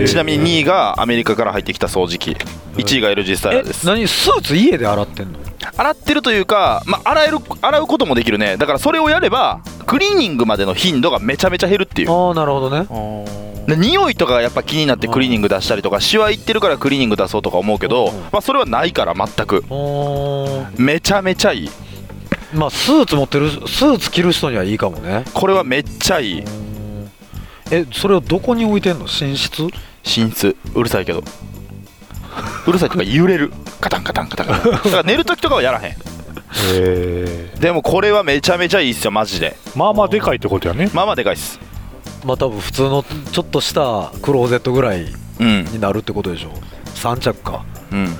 ちなみににいがアメリカから入ってきた掃除機、いちいが エルジー スタイラーです。 え、何、スーツ家で洗ってんの？ 洗ってるというか、まあ、洗える洗うこともできるね。だからそれをやればクリーニングまでの頻度がめちゃめちゃ減るっていう。 ああ、なるほどね。 で匂いとかがやっぱ気になってクリーニング出したりとか、シワいってるからクリーニング出そうとか思うけど、まあ、それはないから全くめちゃめちゃいい。 まあスーツ持ってる、スーツ着る人にはいいかもね。 これはめっちゃいい。 え、それをどこに置いてんの？寝室？ 寝室、うるさいけどうるさいとか揺れる、カタンカタンカタンカタンだから寝るときとかはやらへん。へー。でもこれはめちゃめちゃいいっすよマジで。 まあまあでかいってことやね。 まあまあでかいっす。 まあ多分普通のちょっとしたクローゼットぐらいになるってことでしょ、うん、さん着か。 うん。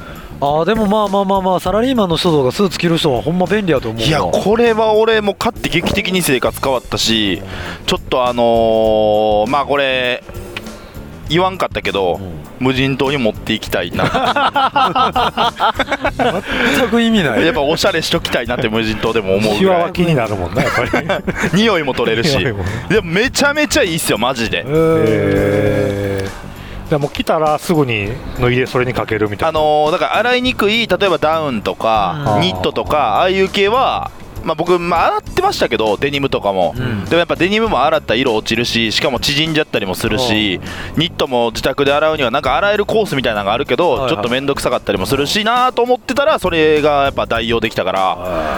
ああでもまあまあまあまあサラリーマンの人とかスーツ着る人はほんま便利やと思うわ。 いやこれは俺も買って劇的に生活変わったし、ちょっとあのー、まあこれ言わんかったけど、うん、無人島に持っていきたいな全く意味ない。 やっぱおしゃれしときたいなって無人島でも思うぐらい。 シワは気になるもんねやっぱり匂いも取れるしでもめちゃめちゃいいっすよマジで。 へー、でも着たらすぐに脱いでそれにかけるみたいな。 あのー、だから洗いにくい例えばダウンとかニットとかああいう系はまあ、僕、まあ、洗ってましたけどデニムとかも、うん、でもやっぱデニムも洗ったら色落ちるししかも縮んじゃったりもするし、ニットも自宅で洗うにはなんか洗えるコースみたいなのがあるけど、はいはい、ちょっと面倒くさかったりもするしなと思ってたらそれがやっぱ代用できたから、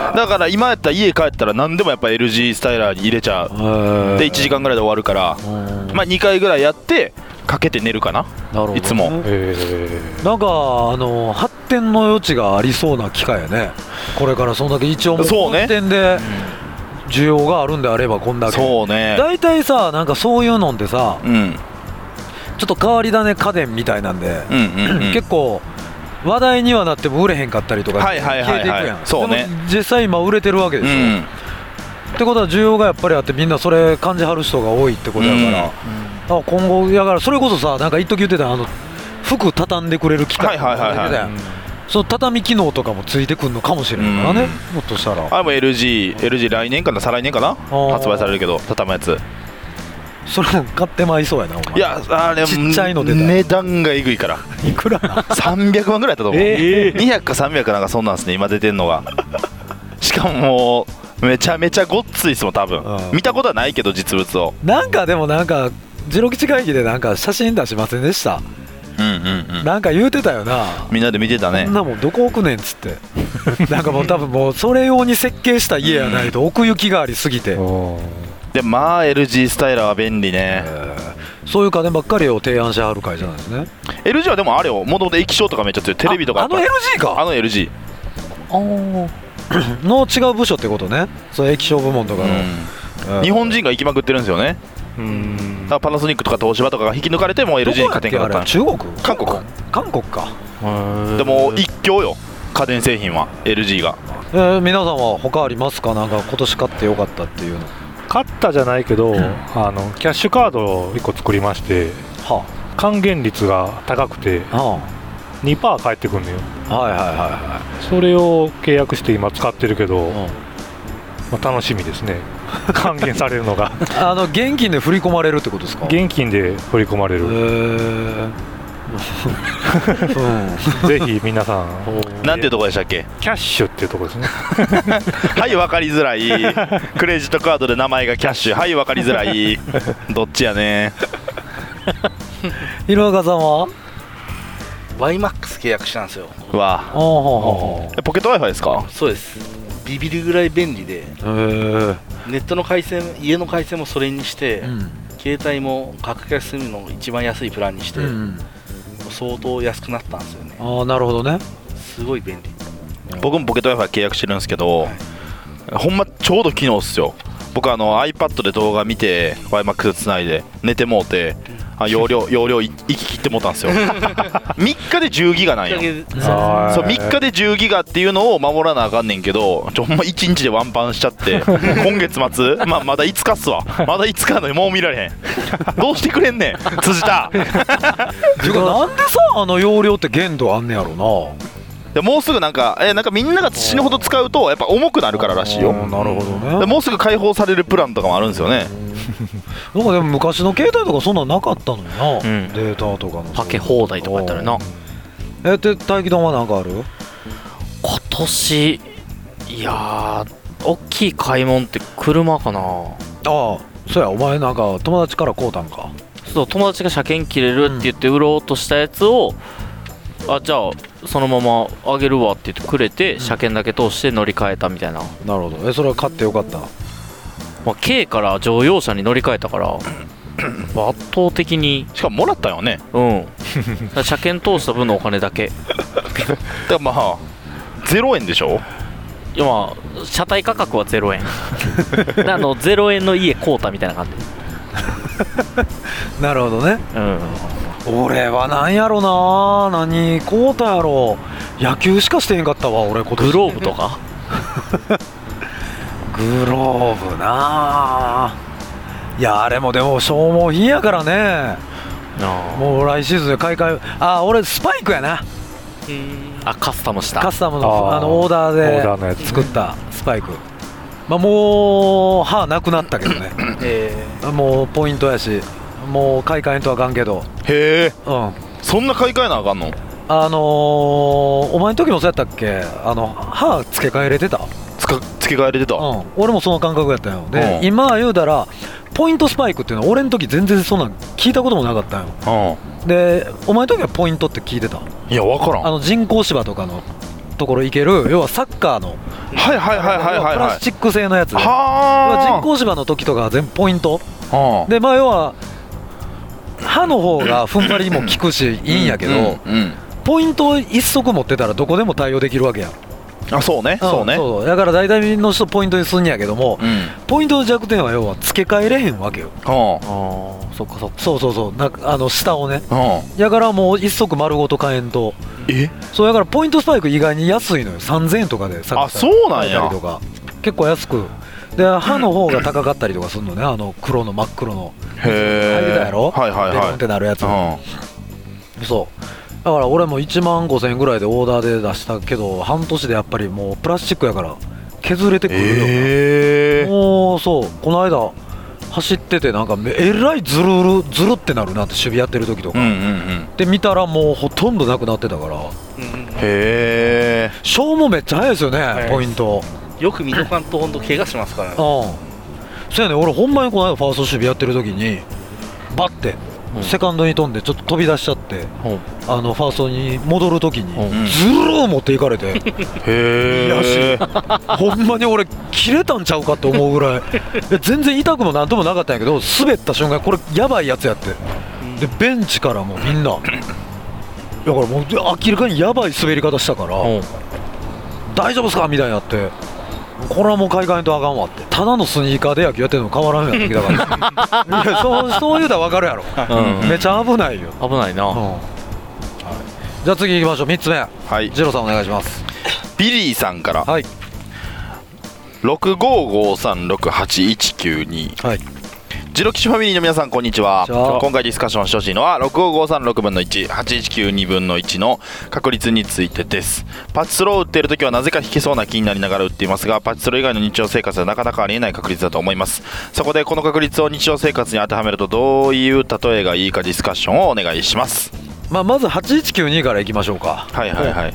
だから今やったら家帰ったら何でもやっぱ エルジー スタイラーに入れちゃうでいちじかんぐらいで終わるから、まあ、にかいぐらいやってかけて寝るかな、なるほどね、いつも。 なんかあの発展の余地がありそうな機会やねこれから。そんだけ一応もう発展で需要があるんであればこんだけ。 そうね。 大体さなんかそういうのってさ、うん、ちょっと変わり種家電みたいなんで、うんうんうん、結構話題にはなっても売れへんかったりとか消えていくやん。そうね。でも実際今売れてるわけでしょ、うん、ってことは需要がやっぱりあってみんなそれ感じはる人が多いってことやから、うんうん、あ今後やからそれこそさなんか一時言ってたあの服畳んでくれる機械とか出てたやん。その畳機能とかもついてくるのかもしれないからね、もっとしたら。 あれも エルジー、エルジー 来年かな再来年かな発売されるけど畳むやつ。 それも買ってまいそうやなお前。 いやあれちっちゃいので値段がえぐいからいくらなさんびゃくまんぐらいだったと思う、えー、にひゃくかさんびゃくなんかそんなんですね今出てんのがしかももうめちゃめちゃごっついっすもん多分。見たことはないけど実物を。 なんかでもなんかジロ吉会議でなんか写真出しませんでした？うんうんうん、なんか言うてたよな。 みんなで見てたね。 そんなもんどこ置くねんっつってなんかもう多分もうそれ用に設計した家やないと奥行きがありすぎて、うん、 でまあ エルジー スタイラーは便利ね、 えー、そういう家電ばっかりを提案してはる会じゃないですね。 エルジー はでもあれよもともと液晶とかめっちゃ強いテレビとかあ, あの エルジー か。 あの エルジー あの違う部署ってことね。その液晶部門とかの、うんえー、日本人が行きまくってるんですよね。うん、パナソニックとか東芝とかが引き抜かれてもう エルジー に勝てんかった。 中国？ 韓国韓国か。 でも一強よ家電製品は エルジー が、 えー、皆さんは他ありますか？なんか今年買ってよかったっていうの。 買ったじゃないけど、うん、あのキャッシュカードをいっこ作りまして、はあ、還元率が高くて、はあ、にパーセント返ってくるのよ。 はいはいはいはい。 それを契約して今使ってるけど、うんまあ、楽しみですね還元されるのがあの現金で振り込まれるってことですか？ 現金で振り込まれる。へーうん、ぜひ皆さんなんていうとこでしたっけ？ キャッシュっていうとこですねはい分かりづらいクレジットカードで名前がキャッシュはい分かりづらいどっちやねひろあかさんはワイマックス契約したんですよ。 うわポケット Wi-Fi ですか？ そうです。ビビるぐらい便利で、ネットの回線家の回線もそれにして、うん、携帯も格安するの一番安いプランにして、うん、相当安くなったんですよね。 ああなるほどね。 すごい便利。 僕もポケット Wi-Fi 契約してるんですけど、はい、ほんまちょうど昨日っすよ。僕あの iPad で動画見て ワイマックス つないで寝てもうて、あ容量容量いき切ってもうたんですよみっかでじゅうギガなんよ。そうみっかでじゅうギガっていうのを守らなあかんねんけど、ちょほんまいちにちでワンパンしちゃって今月末、まあ、まだいつかっすわまだいつかのにもう見られへんどうしてくれんねん辻田なんでさあの容量って限度あんねやろな。 でもうすぐなんか、えー、なんかみんなが死ぬほど使うとやっぱ重くなるかららしいよ。 なるほどね。 でもうすぐ解放されるプランとかもあるんですよねなんかでも昔の携帯とかそんなんなかったのにな、うん、データとかのかけ放題とかやったらな。 えー、で大気丼は何かある？ 今年いやー大きい買い物って車かな。ああそうやお前なんか友達から買うたんか。 そう友達が車検切れるって言って売ろうとしたやつを、うん、あじゃあそのままあげるわって言ってくれて、うん、車検だけ通して乗り換えたみたいな。 なるほど。えそれは買ってよかった？ まあ、K から乗用車に乗り換えたから圧倒的に。 しかももらったよね。 うん車検通した分のお金だけだからまあゼロえんでしょ。 いやまあ車体価格はゼロえんあのゼロえんの家買うたみたいな感じなるほどね。 うん俺はなんやろな、何こうたやろ。野球しかしてへんかったわ俺今年。 グローブとかグローブな。いやあれもでも消耗品やからね。もう来シーズンで買い替え。あ俺スパイクやな。 あカスタムしたカスタムの あ, あのオーダーで作ったスパイク、まあ、もう歯なくなったけどねえー、もうポイントやしもう買い替えんとあかんけど。 へえ、 うん、 そんな買い替えなあかんの。 あのー、お前の時もそうやったっけ、あの歯付け替えれてた。 つか付け替えれてた、 うん、俺もその感覚やったよ。で、 うん、 今言うたらポイントスパイクっていうのは俺の時全然そんなん聞いたこともなかったよ、うん、でお前の時はポイントって聞いてた。 いや分からん。 あの人工芝とかのところ行ける、要はサッカーのはいはいはいはいはい、 プラスチック製のやつで、 は人工芝の時とかは全部ポイントで、まあ要は刃の方が踏ん張りも効くしいいんやけど、うんうんうん、ポイントを一足持ってたらどこでも対応できるわけやん。 あそうね、うん、そうね。 そうだから大体の人ポイントにすんやけども、うん、ポイントの弱点は要は付け替えれへんわけよ。ああそっかそっか。そうそうそう、なんかあの下をね、やからもう一足丸ごと買えんと。えそうやからポイントスパイク意外に安いのよ。さんぜんえんとかでさあそうなんやとか結構安くで、刃の方が高かったりとかするのね、あの黒の真っ黒のへえ入れたやろ、 はいはいはい、 デロンってなるやつ、うん、そうだから俺もいちまんごせんえんぐらいでオーダーで出したけど半年でやっぱりもうプラスチックやから削れてくるよ、えー、もうそうこの間走っててなんかえらいズルルズルってなるなって守備やってる時とか、うんうんうん、で見たらもうほとんどなくなってたから、うん、へえ消耗めっちゃ早いですよね、はい、ポイントよく見とかんとほんと怪我しますからね。うんそうやね、俺ほんまにこの間ファースト守備やってる時にバッてセカンドに飛んでちょっと飛び出しちゃって、うん、あのファーストに戻るときに、うん、ずるー持っていかれてへーほんまに俺切れたんちゃうかと思うぐらい全然痛くもなんともなかったんやけど滑った瞬間これやばいやつやってでベンチからもうみんなだからもう明らかにやばい滑り方したから、うん、大丈夫っすかみたいになってこれはもう買い替えんとあかんわって。ただのスニーカーで野球やってるの変わらんようになってきたからいや そう, そう言うたら分かるやろ、うん、めちゃ危ないよ。 危ないな、うんはい、 じゃあ次行きましょう。みっつめ、 はい、 ジローさんお願いします。 ビリーさんから、 はい、 ろくごごさんろくはちいちきゅうに、はい、ジロキシファミリーの皆さんこんにちは。今回ディスカッションしてほしいのはろくごごさんろくぶんのいち、はちいちきゅうにぶんのいちの確率についてです。パチスロを打っているときはなぜか引けそうな気になりながら打っていますが、パチスロ以外の日常生活ではなかなかありえない確率だと思います。そこでこの確率を日常生活に当てはめるとどういう例えがいいかディスカッションをお願いします。 まあ、まずはちいちきゅうにからいきましょうか。 はいはいはい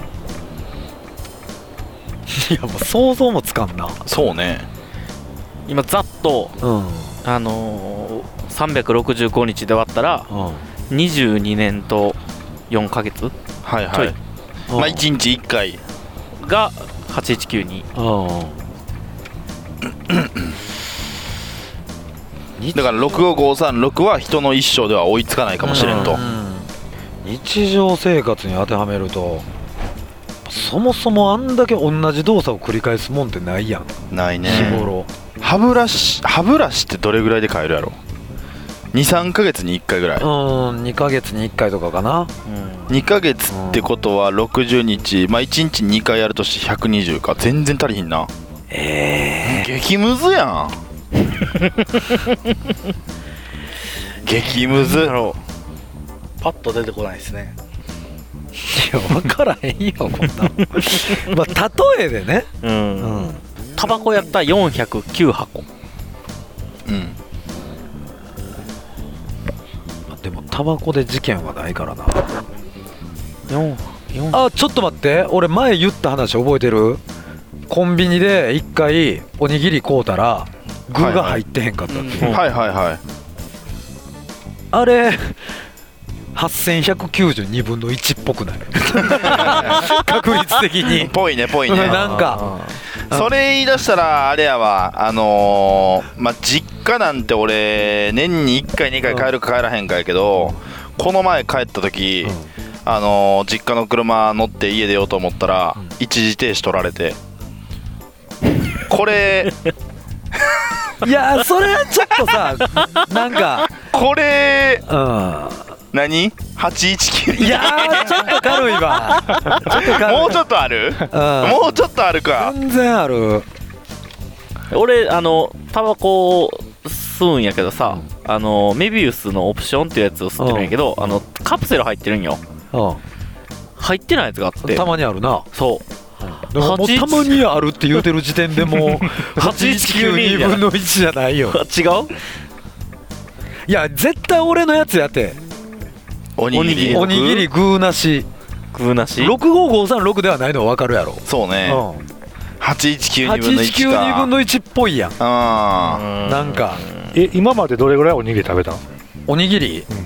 いやもう想像もつかんな。 そうね今ざっと、うんあのー、さんびゃくろくじゅうごにちで割ったら、うん、にじゅうにねんとよんかげつはいはい、うん、まあいちにちいっかいがはちいちきゅうにだからろくごごさんろくは人の一生では追いつかないかもしれんと、うんうん、日常生活に当てはめるとそもそもあんだけ同じ動作を繰り返すもんってないやん。 ないね。 日頃歯ブラシ歯ブラシってどれぐらいで買えるやろ。にさんかげつにいっかいぐらい。 うんにかげつにいっかいとかかな、 うん、にかげつってことはろくじゅうにち、まあいちにちにかいやるとしてひゃくにじゅうか。全然足りひんな。 えー、激ムズやん激ムズパッと出てこないですね。 いや分からへんよこんなまあ例えでね、うんうん、タバコやったらよんひゃくきゅうはこ。 うんでもタバコで事件はないからな。よんあちょっと待って、俺前言った話覚えてる？コンビニでいっかいおにぎり買うたら具が入ってへんかったっていう、 はいはいはい、 あれはっせんひゃくきゅうじゅうにぶんのいちっぽくない確率的にぽいねぽいねなんかそれ言い出したらあれやわ、あのー、まあ実家なんて俺年にいっかいにかい帰るか帰らへんかやけど、うん、この前帰った時、うん、あのー、実家の車乗って家出ようと思ったら、うん、一時停止取られてこれいやそれはちょっとさなんかこれ、 うん何 ?はちいちきゅうにいやーちょっと軽いわちょっと軽いもうちょっとある、 うん、 もうちょっとあるか。 全然ある。 俺あのタバコ吸うんやけどさ、うん、あのメビウスのオプションっていうやつを吸ってるんやけど、うん、あのカプセル入ってるんよ、うん、入ってないやつがあってたまにあるな。 そう、 でももうたまにあるって言うてる時点でもうはちいちきゅうにぶんのいちじゃないよ。 違う。 いや絶対俺のやつやて。 おにぎりおにぎりグーなしグーなしろくごごさんろくではないの分かるやろ。 そうね、うん、はちいちきゅうにぶんのいちか。はちいちきゅうにぶんのいちっぽいやん。 あなんかえ今までどれぐらいおにぎり食べたの？ おにぎり、 うん、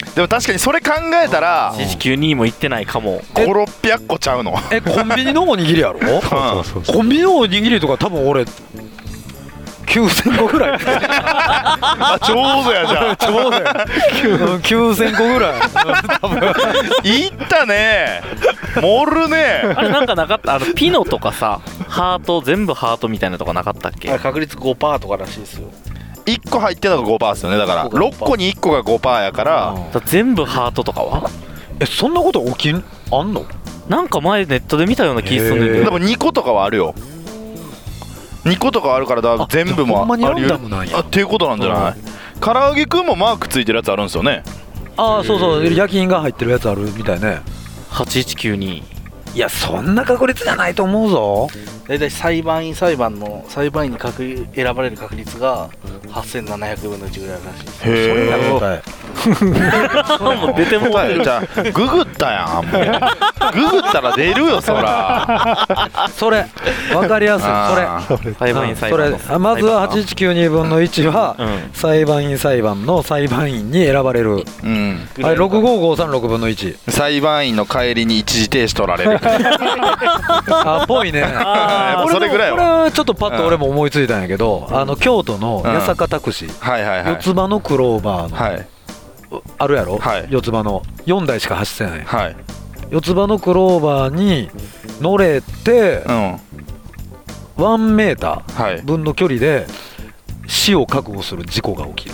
でも確かにそれ考えたらはちいちきゅうにも行ってないかも。 ごひゃくろっぴゃくこちゃうの。 えコンビニのおにぎりやろ、うん、 そうそうそう。 コンビニのおにぎりとか多分俺きゅうせんこぐらいあちょうどやじゃんちょうどやきゅうせんこぐらい多分いったね盛るね。 あれなんかなかった？あのピノとかさハート全部ハートみたいなとかなかったっけ？ 確率 ごパーセント とからしいですよ。 いっこ入ってるのが ごパーセント ですよね。だからろっこにいっこが ごパーセント やから全部ハートとかはえそんなこと起きんあんの？ なんか前ネットで見たような気するんだけど。 でもにことかはあるよ。にことかあるからだ全部もあり得るあっていうことなんじゃない？唐揚げくんもマークついてるやつあるんですよね。 ああそうそう焼き印が入ってるやつあるみたいね。 はちいちきゅうに。 いやそんな確率じゃないと思うぞ。 だいたい裁判員裁判の裁判員に選ばれる確率がはっせんななひゃくぶんのいちぐらいらしいです。 へえ。 それが答えもう出ても答えじゃあググったやんもうググったら出るよそらそれ分かりやすい。それ裁判員裁判のそれまずははちいちきゅうにぶんのいちは、うん、裁判員裁判の裁判員に選ばれる、うん、あれろくごごさんろくぶんのいち。裁判員の帰りに一時停止取られるあっぽいね。 あそれぐらいはこれはちょっとパッと俺も思いついたんやけど、うん、あの京都の八坂タクシー、うんはいはいはい、四つ葉のクローバーの、はい、あるやろ、はい、四つ葉のよんだいしか走ってない、はい、四つ葉のクローバーに乗れて、うん、ワンメーター分の距離で死を覚悟する事故が起きる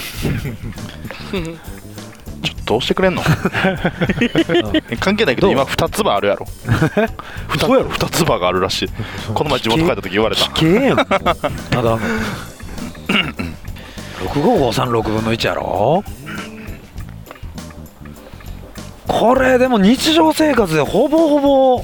ちょっとどうしてくれんの関係ないけど今二つ葉あるやろ二やろ二つ葉があるらしい。この前地元帰った時言われた。 危険やん。ただろくごごさんろくぶんのいちやろ。これでも日常生活でほぼほぼ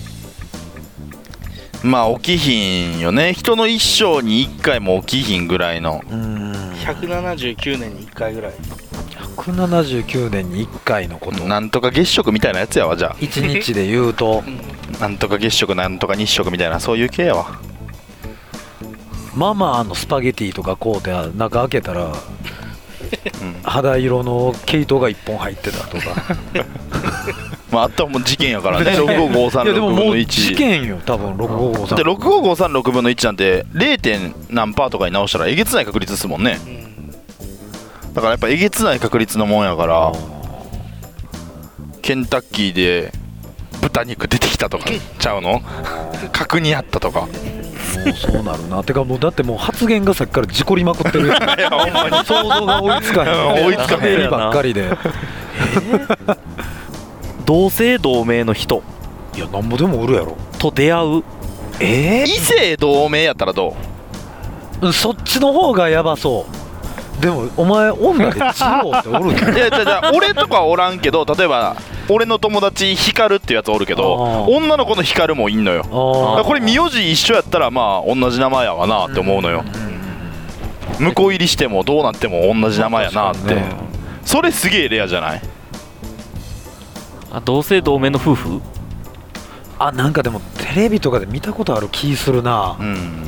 まあ起きひんよね。人の一生にいっかいも起きひんぐらいの。うんひゃくななじゅうきゅうねんにいっかいぐらい。 ひゃくななじゅうきゅうねんにいっかいのこと。 なんとか月食みたいなやつやわ。じゃあいちにちで言うとなんとか月食なんとか日食みたいなそういう系やわ。 ママのスパゲティとかこうて中開けたら、うん、肌色の毛糸がいっぽん入ってたとかまああったらもう事件やからね。ろくごごさんろくぶんのいち。 いやでももう事件よ多分ろくごごさん。 でろくごごさんろくぶんのいちなんて れい. 何パーとかに直したらえげつない確率ですもんね。だからやっぱえげつない確率のもんやからケンタッキーで豚肉出てきたとかちゃうの角煮あったとかもうそうなるな。てかもうだってもう発言がさっきから事故りまくってるやん。いやほんまに想像が追いつかへん。追いつかへんばっかりで、えー、 同姓同名の人いやなんぼでもおるやろと出会う。 えー、異性同名やったらどう？そっちの方がやばそう。でもお前女でジローっておるんいやじゃじゃ俺とかはおらんけど例えば俺の友達ヒカルっていうやつおるけど女の子のヒカルもいんのよ。これ名字一緒やったらまあ同じ名前やわなって思うのよ。向こう入りしてもどうなっても同じ名前やなって、ね、それすげえレアじゃない？ あ同姓同名の夫婦あなんかでもテレビとかで見たことある気するな。うん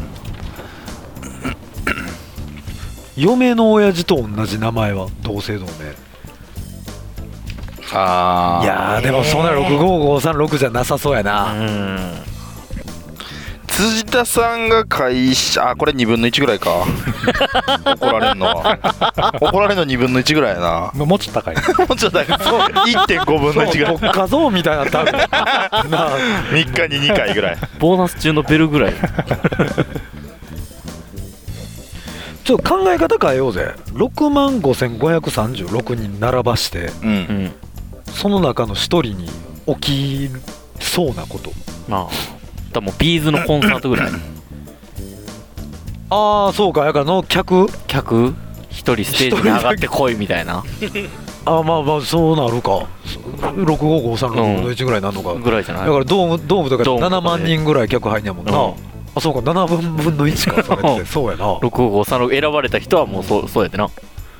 嫁の親父と同じ名前は同姓同名。あいやでもそんなろくごごさんろくじゃなさそうやな。うん辻田さんが会社あこれにぶんのいちぐらいか怒られんのは怒られんのにぶんのいちぐらいやな。 もうちょっと高いもうちょっと高い いってんごぶんのいちぐらい。 画像みたいな多分みっかににかいぐらいボーナス中のベルぐらいちょっと考え方変えようぜ。ろくまんごせんごひゃくさんじゅうろくにん並ばして、 うん、 その中の一人に起きそうなこと。 まあだもうビーズのコンサートぐらいああそうか。だからの客客一人ステージに上がってこいみたいなあまあまあそうなるか。ろくごごさんろくぶんのいちぐらいなのか、うん、 ぐらいじゃない。 だからドームドームとかななまんにんぐらい客入んやもんな、うん、あそうかななぶんのいちかそれってそうやなろくごごさんろく選ばれた人はもうそう、そうやってな。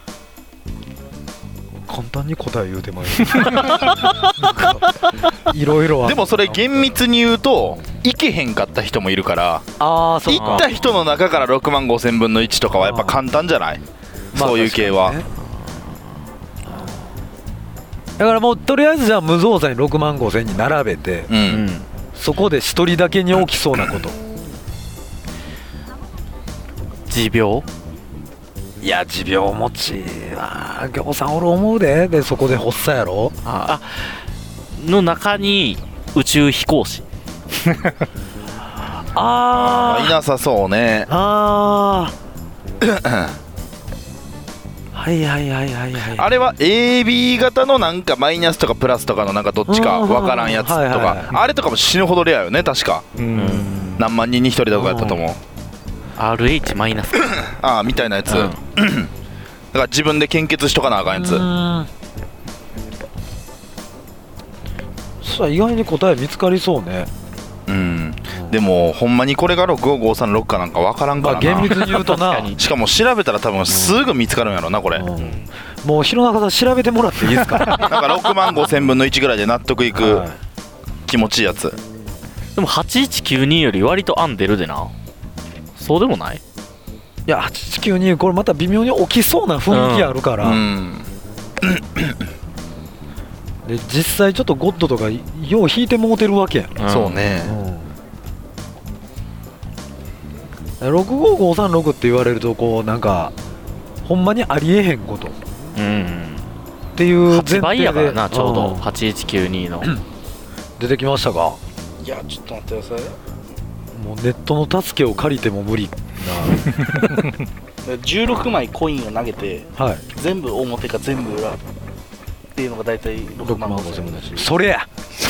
簡単に答え言うてまいいろいろ。 でもそれ厳密に言うと行けへんかった人もいるから、 あそう行った人の中からろくまんごせんぶんのいちとかはやっぱ簡単じゃない、そういう系は、まあね、 だからもうとりあえずじゃあ無造作にろくまんごせんに並べて、 うん、 そこで一人だけに起きそうなこと持病。 いや持病持ちはぎょうさんおる思うで。でそこで発作やろ。 ああの中に宇宙飛行士ああいなさそうね。 あはいはいはいはいはい。 あれは エービー 型のなんかマイナスとかプラスとかのなんかどっちかわからんやつとか、はいはいはい、あれとかも死ぬほどレアよね確か。うん何万人にひとりとかやったと思う。 アールエイチ マイナスああみたいなやつ、うん、だから自分で献血しとかなあかんやつ。うんそ意外に答え見つかりそうね。 うん、うん、でもほんまにこれがろくごごさんろくかなんか分からんからな、 まあ、厳密に言うとなしかも調べたら多分すぐ見つかるんやろなこれ、うんうん、 もう弘中さん調べてもらっていいですかなんかろくまんごせんぶんのいちぐらいで納得いく気持ちいいやつ。 でもはちいちきゅうにより割と案出るでな。そうでもない。いやはちいちきゅうにこれまた微妙に起きそうな雰囲気あるから、うんうんで実際ちょっとゴッドとかよう引いてもうてるわけやん、 うん、そうね、 うん、ろくごごさんろくって言われるとこうなんかほんまにありえへんこと、うん、っていう前提ではちばいやからなちょうどはちいちきゅうにの出てきましたか。 いやちょっと待ってください。 もうネットの助けを借りても無理なじゅうろくまいコインを投げて、 はい、 全部表か全部裏っていうのが大体ろくまんごせんぶんのいち。 それや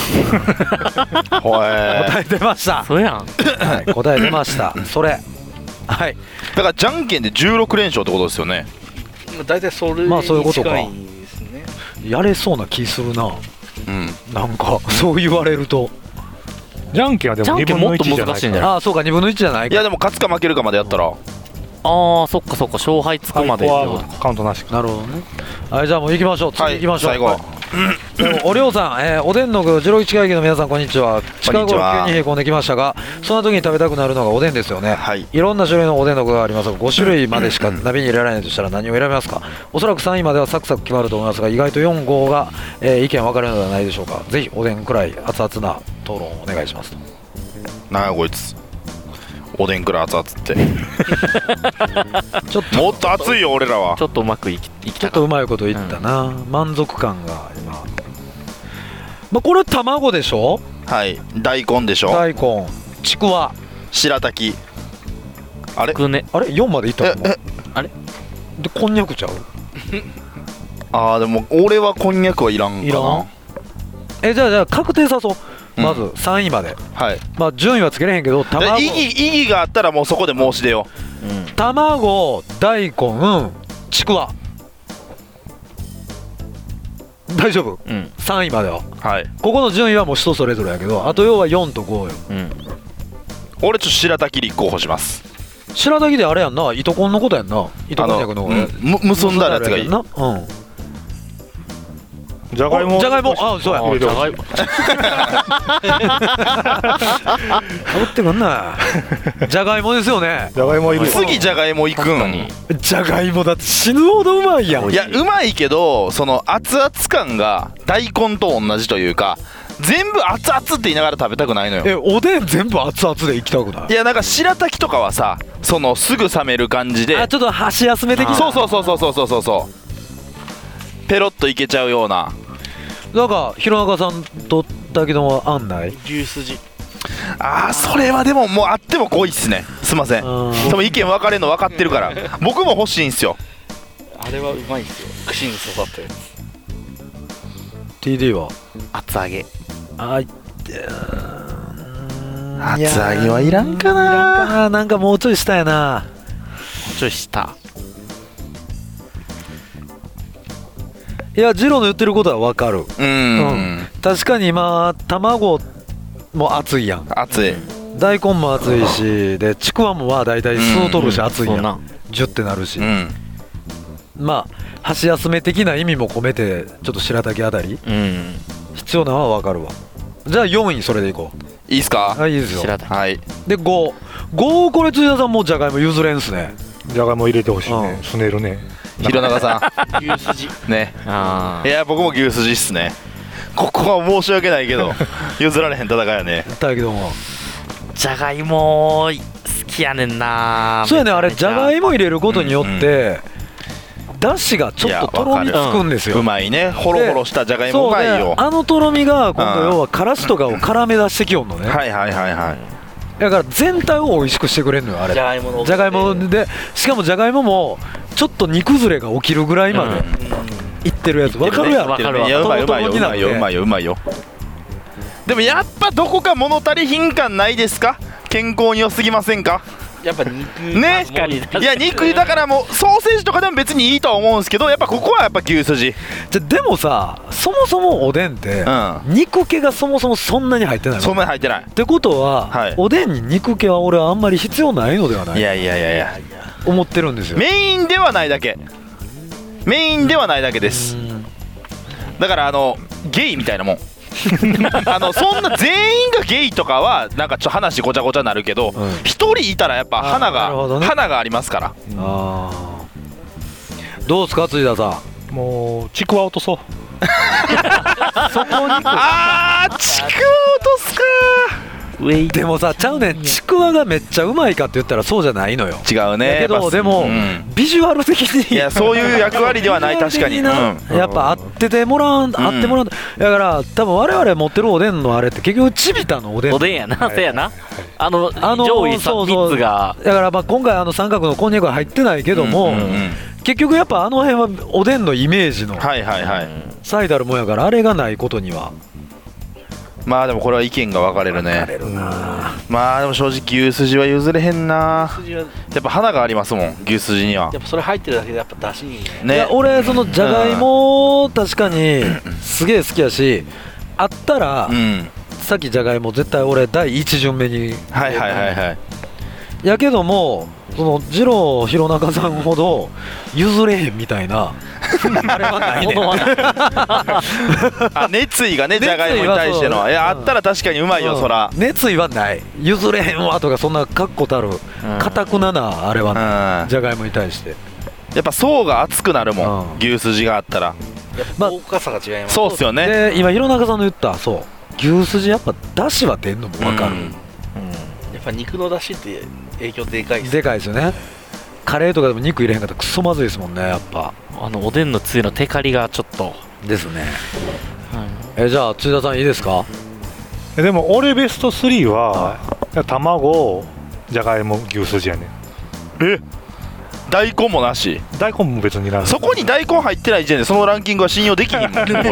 答え出ました。 それやん、 はい、答え出ましたそれ。はいだからじゃんけんでじゅうろくれんしょうってことですよね。 大体それに近いですね。 やれそうな気するな、 うん、 なんかそう言われると。 じゃんけんはでもにぶんのいちじゃないから。ああそうかにぶんのいちじゃないか。 いやでも勝つか負けるかまでやったら、うん、 ああそっかそっか勝敗つくまでカウントなし。 なるほどね。はいじゃあもう行きましょう。次行きましょう、 はい、最後、はいおりょうさん、えー、おでんの具じゅうろくいち会議の皆さんこんにちは。近頃急に冷え込んできましたがそんな時に食べたくなるのがおでんですよね、はい、いろんな種類のおでんの具がありますがごしゅるいまでしか鍋に入れられないとしたら何を選びますか。おそらくさんいまではサクサク決まると思いますが意外とよんごが、えー、意見分かれるのではないでしょうか。ぜひおでんくらい熱々な討論をお願いしますと。 なあこいつおでんくらい熱々ってちょっともっと熱いよ俺らは。 ちょっとうまくいきいきたちょっとうまいこと言ったな、うん、満足感が今、まあ、これ卵でしょ。 はい大根でしょ。 大根ちくわ白滝あれね、 あれよんまでいったの。 あれでこんにゃくちゃうあーでも俺はこんにゃくはいらんかな。 いらん。えじゃあじゃあ確定さそうまずさんいまで、 うん、はいまあ順位はつけれへんけど卵意義、意義があったらもうそこで申し出よう、 うん、卵大根ちくわ大丈夫、うん、さんいまでは、 はい、 ここの順位はもう人それぞれやけどあと要はよんとごよ、うん、 俺ちょっと白滝立候補します。 白滝であれやんな糸こんのことやんな。糸こんにゃくの方が、うん、 結んだやつがいいな。 うんじゃがいもじゃがいもあそうやじゃがいもかぶってくんなじゃがいもですよね。 じゃがいもいる。 次じゃがいもいくん。 じゃがいもだって死ぬほどうまいやん。 いやうまいけどその熱々感が大根と同じというか全部熱々って言いながら食べたくないのよ。 えおでん全部熱々でいきたくない。 いやなんか白滝とかはさそのすぐ冷める感じであちょっと箸休め的な。 そうそうそうそうそうそうそうペロッといけちゃうような。 なんか弘中さんとだけども案内牛すじ。 ああそれはでももうあっても濃いっすね。 すいません。その意見分かれるの分かってるから僕も欲しいんすよ。 あれはうまいんですよ、串に刺さったやつ。 ティーディー は厚揚げ。 あい厚揚げはいらんかな。 いらんかな。なんかもうちょい下やな。 ちょい下。 いやジローの言ってることは分かる。 うん、うん、 確かに今卵も熱いやん。 熱い。 大根も熱いしでちくわもまあ大体酢を取るし熱いやん、うん、ジュってなるし、うん、まあ箸休め的な意味も込めてちょっと白滝あたり、うん、必要なのは分かるわ。じゃあよんいそれでいこう。 いいっすか。 はい、いいですよ。 はい。 でご、ごこれ辻田さんもうじゃがいも譲れんすね。 じゃがいも入れてほしいね、すねるね。 弘中さん牛すじね。あいや僕も牛すじっすね。ここは申し訳ないけど譲られへん戦いやね。 だけどもじゃがいも好きやねんな。 そうやね。あれじゃがいも入れることによって、うん、だしがちょっととろみつくんですよ。 うまいね。ホロホロしたじゃがいもうまいよ。 あのとろみが今度要はからしとかを絡め出してきよんのね。 はいはいはいはい。 だから全体を美味しくしてくれるのよあれ。 じゃがいものじゃがいもで、しかもじゃがいももちょっと煮崩れが起きるぐらいまでいってるやつ。わかるやろ。 わかるわ。いやうまいうまいようまいようまいようまいよ。でもやっぱどこか物足り品感ないですか。健康に良すぎませんか。 やっぱ肉ね。いや肉だからもうソーセージとかでも別にいいとは思うんですけど、やっぱここはやっぱ牛すじ。 じゃでもさ、そもそもおでんって、うん、肉気がそもそもそんなに入ってないの。 そんなに入ってないってことは、はい、おでんに肉気は俺はあんまり必要ないのではない。 いやいやいやいや思ってるんですよ。 メインではないだけ。メインではないだけです。だからあのゲイみたいなもんあのそんな全員がゲイとかはなんかちょっと話ごちゃごちゃになるけど、一、うん、人いたらやっぱ花が、ね、花がありますから。あどうですか辻田さん。もうちくわ落とそうそこにあーちくわ落とすか。 でもさちゃうねん。ちくわがめっちゃうまいかって言ったらそうじゃないのよ。 違うね。 だけどでも、うん、ビジュアル的にいやそういう役割ではない確かに、うん、 やっぱ合っててもらわん、うん、合ってもらう。だから多分我々持ってるおでんのあれって結局ちびたのおでん。 おでんやな。せやな。あのあの上位さみっつがだからまあ今回あの三角のこんにゃくは入ってないけども、うんうんうん、結局やっぱあの辺はおでんのイメージの最たるもんやから、あれがないことには。 まあでもこれは意見が分かれるね。分かれるな。まあでも正直牛すじは譲れへんな。やっぱ花がありますもん牛すじには。 やっぱそれ入ってるだけでやっぱ出汁にね。いや俺そのじゃがいも確かにすげえ好きやし、あったら、うん、さっきじゃがいも絶対俺第一巡目に。 はいはいはいはい。 やけどもその二郎弘中さんほど譲れへんみたいなあれはないねあ熱意がねじゃがいもに対してのいやあったら確かにうまいよ、うん、そら熱意はない。譲れへんわとかそんな確固たるかたくななあれはじゃがいもに対してやっぱ層が厚くなるもん、うん、牛すじがあったらやっぱ大かさが違います。 そうっすよね。 で今弘中さんの言ったそう牛すじやっぱだしは出んのも分かる、うんうん、 やっぱ肉のだしって影響でかいです。 でかいですよね。カレーとかでも肉入れへんかったらクソまずいですもんねやっぱ。 あのおでんのつゆのテカリがちょっとですね、うん、えじゃあ辻田さんいいですか。 でも俺ベストスリーは卵じゃがいも牛すじやねん。 え大根もなし。 大根も別になる。 そこに大根入ってない時点でそのランキングは信用できひんもんこれそう、うん、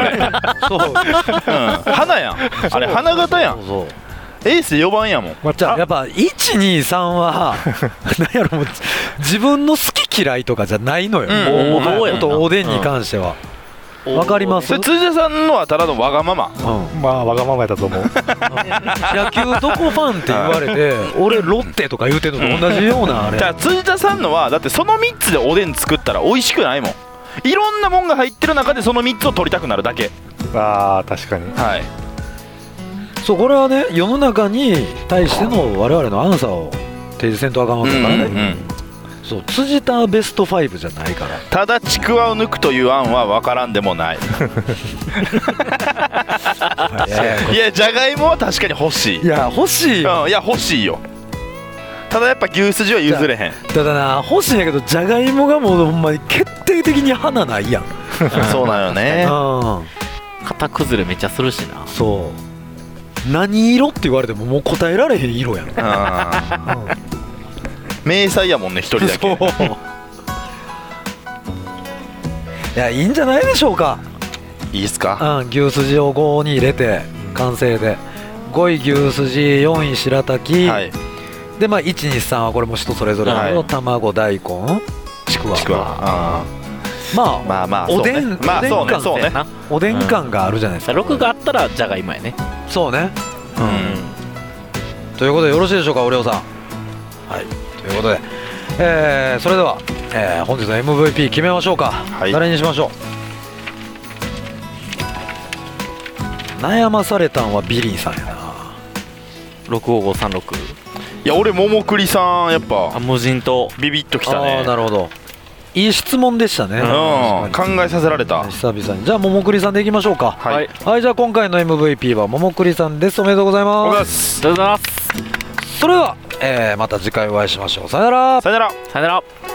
花やんあれ花形やん。そうそうエースよばんやもん、 まあ、じゃあやっぱいちにさんは何やろもう自分の好き嫌いとかじゃないのよ、うん、もうもうおでんに関しては、うん、分かります。 それ辻田さんのはただのわがまま、 うん、まあわがままやったと思う野球どこファンって言われて俺ロッテとか言うてんのと同じようなあれ。 じゃあ辻田さんのはだってそのみっつでおでん作ったら美味しくないもん。いろんなもんが入ってる中でそのみっつを取りたくなるだけ。 あー確かに。 はい。 そうこれはね世の中に対しての我々のアンサーを提示せんとあかんわけだからね、うんうんうん、そう辻田ベストファイブじゃないから。 ただちくわを抜くという案は分からんでもないいやじゃがいもは確かに欲しい。 いや欲しいよ、 うん、いや欲しいよ。ただやっぱ牛すじは譲れへん。 ただな欲しいんやけどじゃがいもがもうほんまに決定的に花ないやんそうなんよね。 型崩れめっちゃするしな。 そう何色って言われてももう答えられへん色やん、うん、 迷彩やもんね一人だけ。 いやいいんじゃないでしょうか。 いいっすか。 うん、牛すじをごに入れて完成で、ごい牛すじ、よんい白滝、はい、でまあいちにさんはこれも人それぞれの卵、大根、ちくわ、 ちくわ、あまあまあまあおでん、 まあそうね、そうね、 おでん感があるじゃないですか。 ろくがあったらじゃがいもやね。 そうね。 うん。 ということでよろしいでしょうか、おりょうさん。はい。ということで、えー、それでは、えー、本日の エムブイピー 決めましょうか。はい、誰にしましょう。悩まされたんはビリーさんやな。 ろくごーごーさんろく。 いや俺桃栗さんやっぱあ無人島ビビッときたね。 ああなるほど。いい質問でしたね。 うん、考えさせられた。 久々に。じゃあ桃栗さんでいきましょうか。 はい、 はい、じゃあ今回の エムブイピー は桃栗さんです。おめでとうございます。 ありがとうございます。 それでは、えー、また次回お会いしましょう。さよなら。 さよなら。 さよなら。